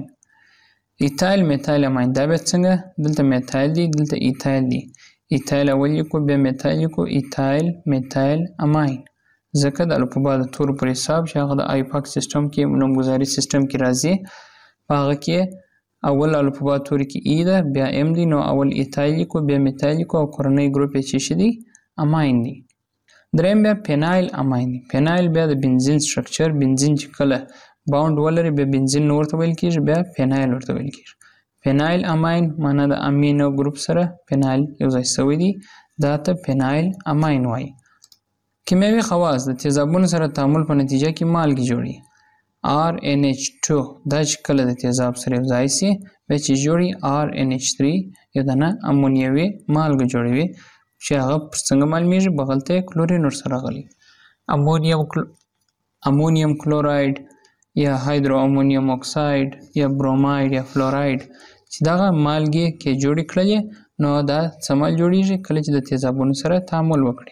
ایتایل میتایل اماین دا بیا څنګه؟ دلته میتایل دی، دلته ایتایل دی. ایتایل اول لیکو بیا میتایل لیکو، ایتایل میتایل اماین. ځکه د الفبا د تورو پر حساب چې هغه د آیپاک سیستم کې نومګذاري سیستم کې راځي، په هغه کې اول الفبا توري کې ای ده، بیا ام دی، نو اول ایتایل لیکو بیا میتایل لیکو او کورنۍ ګروپ یې چې دی اماین دی. دریم بیا پینایل اماین دی. پینایل بیا د بنزین سټرکچر، بنزین چې کله باوند ولري بیا بنزین نو ورته ویل کېږي، بیا پینایل ورته ویل کېږي. پینایل اماین معنا د امینو ګروپ سره پینایل یو ځای شوی دی، دا ته پینایل اماین وایي. کیمیاوي خواص د تیزابونو سره تعامل په نتیجه کې مالګې جوړي. آر ان ایچ ټو دا چې کله د تیزاب سره یوځای سي بیا چې جوړي آر ان ایچ تھری یو دانه امونیوي مالګه جوړوي چې هغه پر څنګه معلومیږي بغل ته کلورین ورسره راغلی امونیم کل... امونیم کلوراید یا هایدرو امونیم اکساید یا بروماید یا فلوراید چې دغه مالګې کې جوړې کړلې نو دا څه مال جوړیږي کله چې د تیزابونو سره تعامل وکړي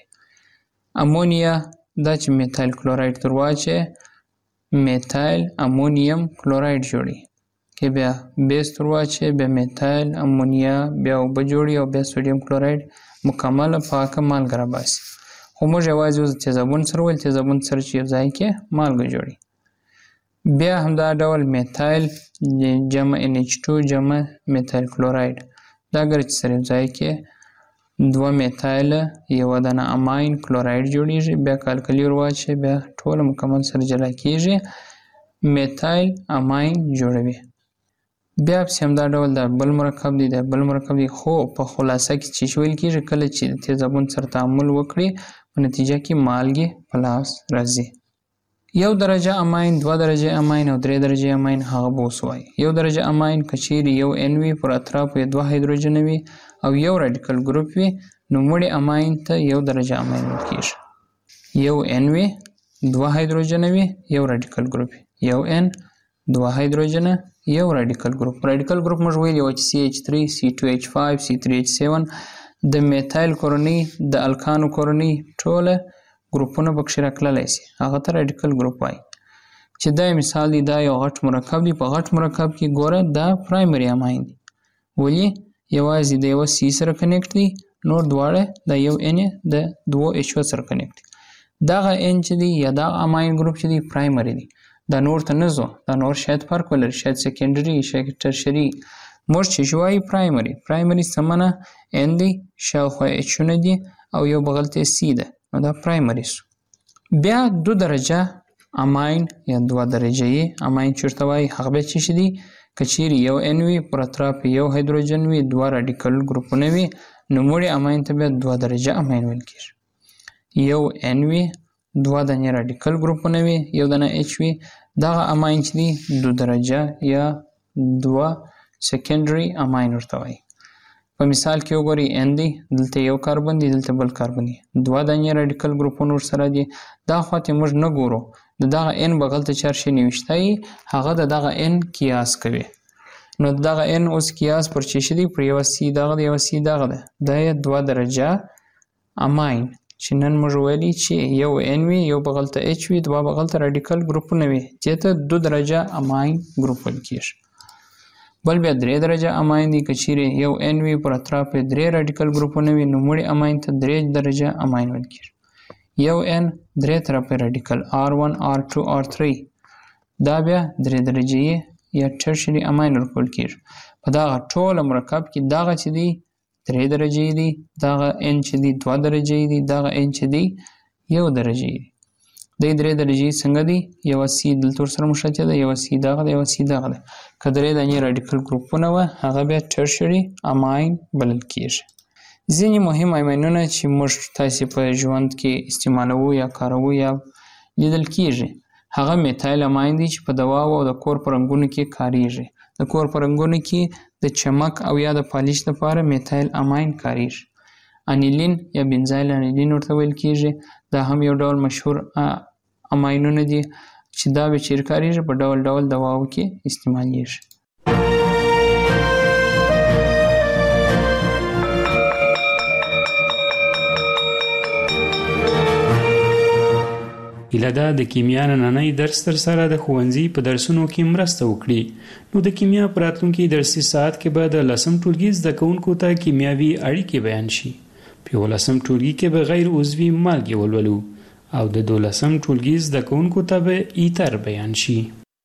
امونیا دا چې میتایل کلوراید تر واچي میتایل امونیم کلوراید جوړي کې بیا بیس تر واچي بیا میتایل امونیا بیا اوبه جوړي او بیا سوډیم کلوراید مکمل پاکه مالګه راباسي خو موږ یوازې اوس تیزابون سره ول تیزابون سره چې یو ځای کې مالګه جوړي بیا همدا ډول میتایل جمع ان ایچ ټو جمع میتایل کلوراید دا اگر چې سره یو ځای کې دوه میتایل یو دانه اماین کلوراید جوړیږي بیا کالکلی ور واچي بیا ټول مکمل سره جلا کیږي میتایل اماین جوړوي بیا هم دا ډول د بل مرکب دی د بل مرکب دی خو په خلاصه کې چې ویل کیږي کله چې تیزابون سره تعامل وکړي په نتیجه کې مالګې په لاس راځي یو درجه اماین دوه درجه اماین او درې درجه اماین هغه بوسوي یو درجه اماین کچیر یو ان وی پر اطراف یې دوه هایدروجن وي او یو رادیکل ګروپ وي نو مړی اماین ته یو درجه اماین ویل کیږي یو ان وی دوه هایدروجن وي یو رادیکل ګروپ یو ان دوه هایدروجن یو رادیکل ګروپ رادیکل ګروپ موږ ویل یو سی ایچ تھری سی ټو ایچ فایو سی تھری ایچ سیون د میتایل کورنۍ د الکانو کورنۍ ټوله ګروپونه پکې راکړلای شي هغه ته رادیکل ګروپ وایي چې دا مثال دی دا یو غټ مرکب دی په غټ مرکب کې ګوره دا پرایمري اماین دی ولې یوازې د یو سی سره کنیکټ دی نور دواړه د یو ان د دوه ایچ او سره کنیکټ دی دغه ان چې دی یا دا اماین ګروپ چې دی پرایمري دی دا نور ته نه ځو دا نور شاید فرق ولري شاید سیکنډري شاید ټرشري موږ چې شوای پرایمري پرایمري سمنه ان دی شاوخوا ایچونه دی او یو بغل ته سی ده نو دا پرایمري سو بیا دو درجه اماین یا دوه درجه اماین چیرته وای هغه به چې شدي کچيري یو ان وی پر اطراف یو هایدروجن وی دوه رادیکل ګروپونه وی نو مړي اماین ته به دوه درجه اماین ویل کیږي یو ان وی دوه دنه رادیکل ګروپونه وی یو دنه ایچ وی دا اماین چې دي دو درجه یا دوه سیکنډري اماین ورته وای په مثال کې وګورئ ان دی دلته یو کاربن دی دلته بل کاربن دی دوه دانې رادیکل ګروپونه ورسره دي دا خواته موږ نه ګورو د دغه ان بغل ته چارشي نوشتای هغه د دغه ان قیاس کوي نو دغه ان اوس قیاس پر چی شي پر یو سی دغه یو سی دغه ده د دوه درجه اماین چې نن موږ ویلي چې یو ان وی یو بغل ته ایچ وی دوه بغل ته رادیکل ګروپونه وي چې ته دو درجه اماین ګروپ ول کیږي بل بیا درې درجه اماین دي کچيري یو ان وی پر اطراف درې رادیکل ګروپونه وي نو مړي اماین ته درې درجه اماین ویل کیږي یو ان درې طرفه رادیکل آر ون آر ټو آر تھری دا بیا درې درجه یا ټرشري اماین ورکول کیږي په دا ټول مرکب کې دا چې دي درې درجه دي دا ان چې دي دوه درجه دي دا ان چې دي یو درجه دي د درې درجه څنګه دي یو سی دلته سره مشابه ده یو سی دغه یو سی دغه کدرې د نه رادیکل ګروپونه و هغه بیا ټرشري اماین بلل کیږي ځینې مهم اماینونه چې موږ تاسو په ژوند کې استعمالوو یا کاروو یا لیدل کیږي هغه میتایل اماین دي چې په دوا او د کور پرنګونو کې کاریږي د کور پرنګونو کې د چمک او یا د پالیش لپاره میتایل اماین کاریږي انیلین یا بنزایل انیلین ورته ویل کیږي دا هم یو ډول مشهور اماینونه دي چې دا به چیر کاریږي په ډول ډول دواو کې استعمالیږي هیله ده د کیمیا نننۍ درس تر سره د ښوونځي په درسونو کې مرسته وکړي نو د کیمیا په راتلونکي درسي ساعت کې به د لسم ټولګي زده کوونکو ته کیمیاوي اړیکې بیان شي په یولسم ټولګي کې به غیر عضوي مالګې ولولو او د دولسم ټولګي زده کوونکو ته به ایتر بیان شي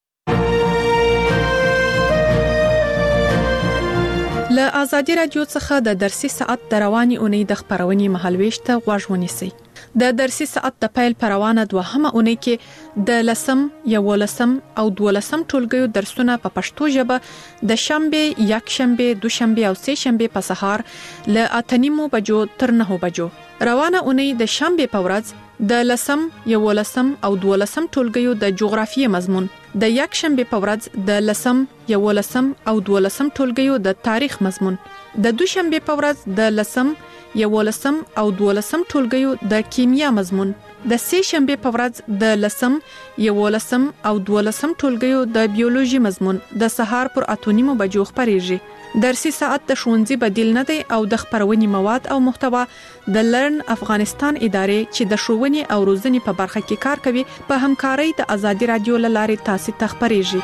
له آزادي رادیو څخه د درسي ساعت د رواني اونۍ د خبرونې مهالويش ته غوږ ونیسئ د درسي ساعت د پیل پروانه دوهمه اونۍ کې د لسم یولسم او دولسم ټولګیو درسونه په پښتو ژبه د شنبه یک شنبه دوشنبه او سه شنبه په سهار له اتنیمو بجو تر نهو بجو روانه اونۍ د شنبه په ورځ د لسم یولسم او دولسم ټولګیو د جغرافیې مضمون د یک شنبه په ورځ د لسم یولسم او دولسم ټولګیو د تاریخ مضمون، د دوشنبه په ورځ د لسم یولسم او دولسم ټولګیو د کیمیا مضمون، د سه شنبه په ورځ د لسم یولسم او دولسم ټولګیو د بیولوژي مضمون د سهار پر اتونیمو بجو خبريږي. درسي ساعت د ښوونځي بدیل نه دی او د خبرونې مواد او محتوا د لرن افغانستان ادارې چې د ښوونې او روزنې په برخه کې کار کوي په همکارۍ د ازادي رادیو لارې تاسو ته خبريږي.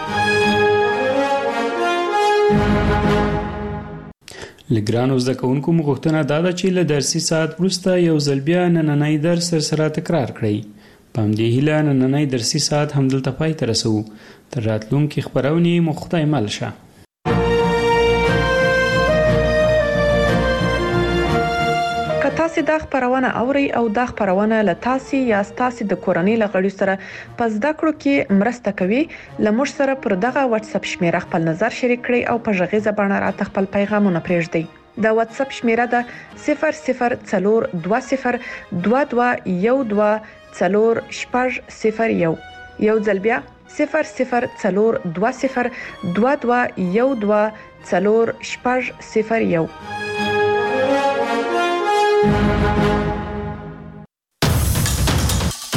لګرانو زده کوونکو مغوښتنه دا ده چې له درسي ساعت وروسته یو ځل بیا نننۍ درس سره تکرار کړئ. په همدې هیله نننۍ درسي ساعت همدلته پای ته رسوو. تر راتلونکي خبرونې مو خدای مل شه. تاسو دا خبرونه اوري او دا خبرونه له تاسو یا تاسو د کورنۍ لغړی سره پس دا کړو کې مرسته کوي. لمر سره پر دغه واتس اپ شمیره خپل نظر شریک کړئ او په ژغې زبانه راته خپل پیغامونه پرېږدئ. د واتس اپ شمیره ده صفر صفر څلور دوه صفر دوه دوه یو دوه څلور شپږ صفر یو. یو ځل بیا صفر صفر څلور دوه صفر دوه دوه یو دوه څلور شپږ صفر یو.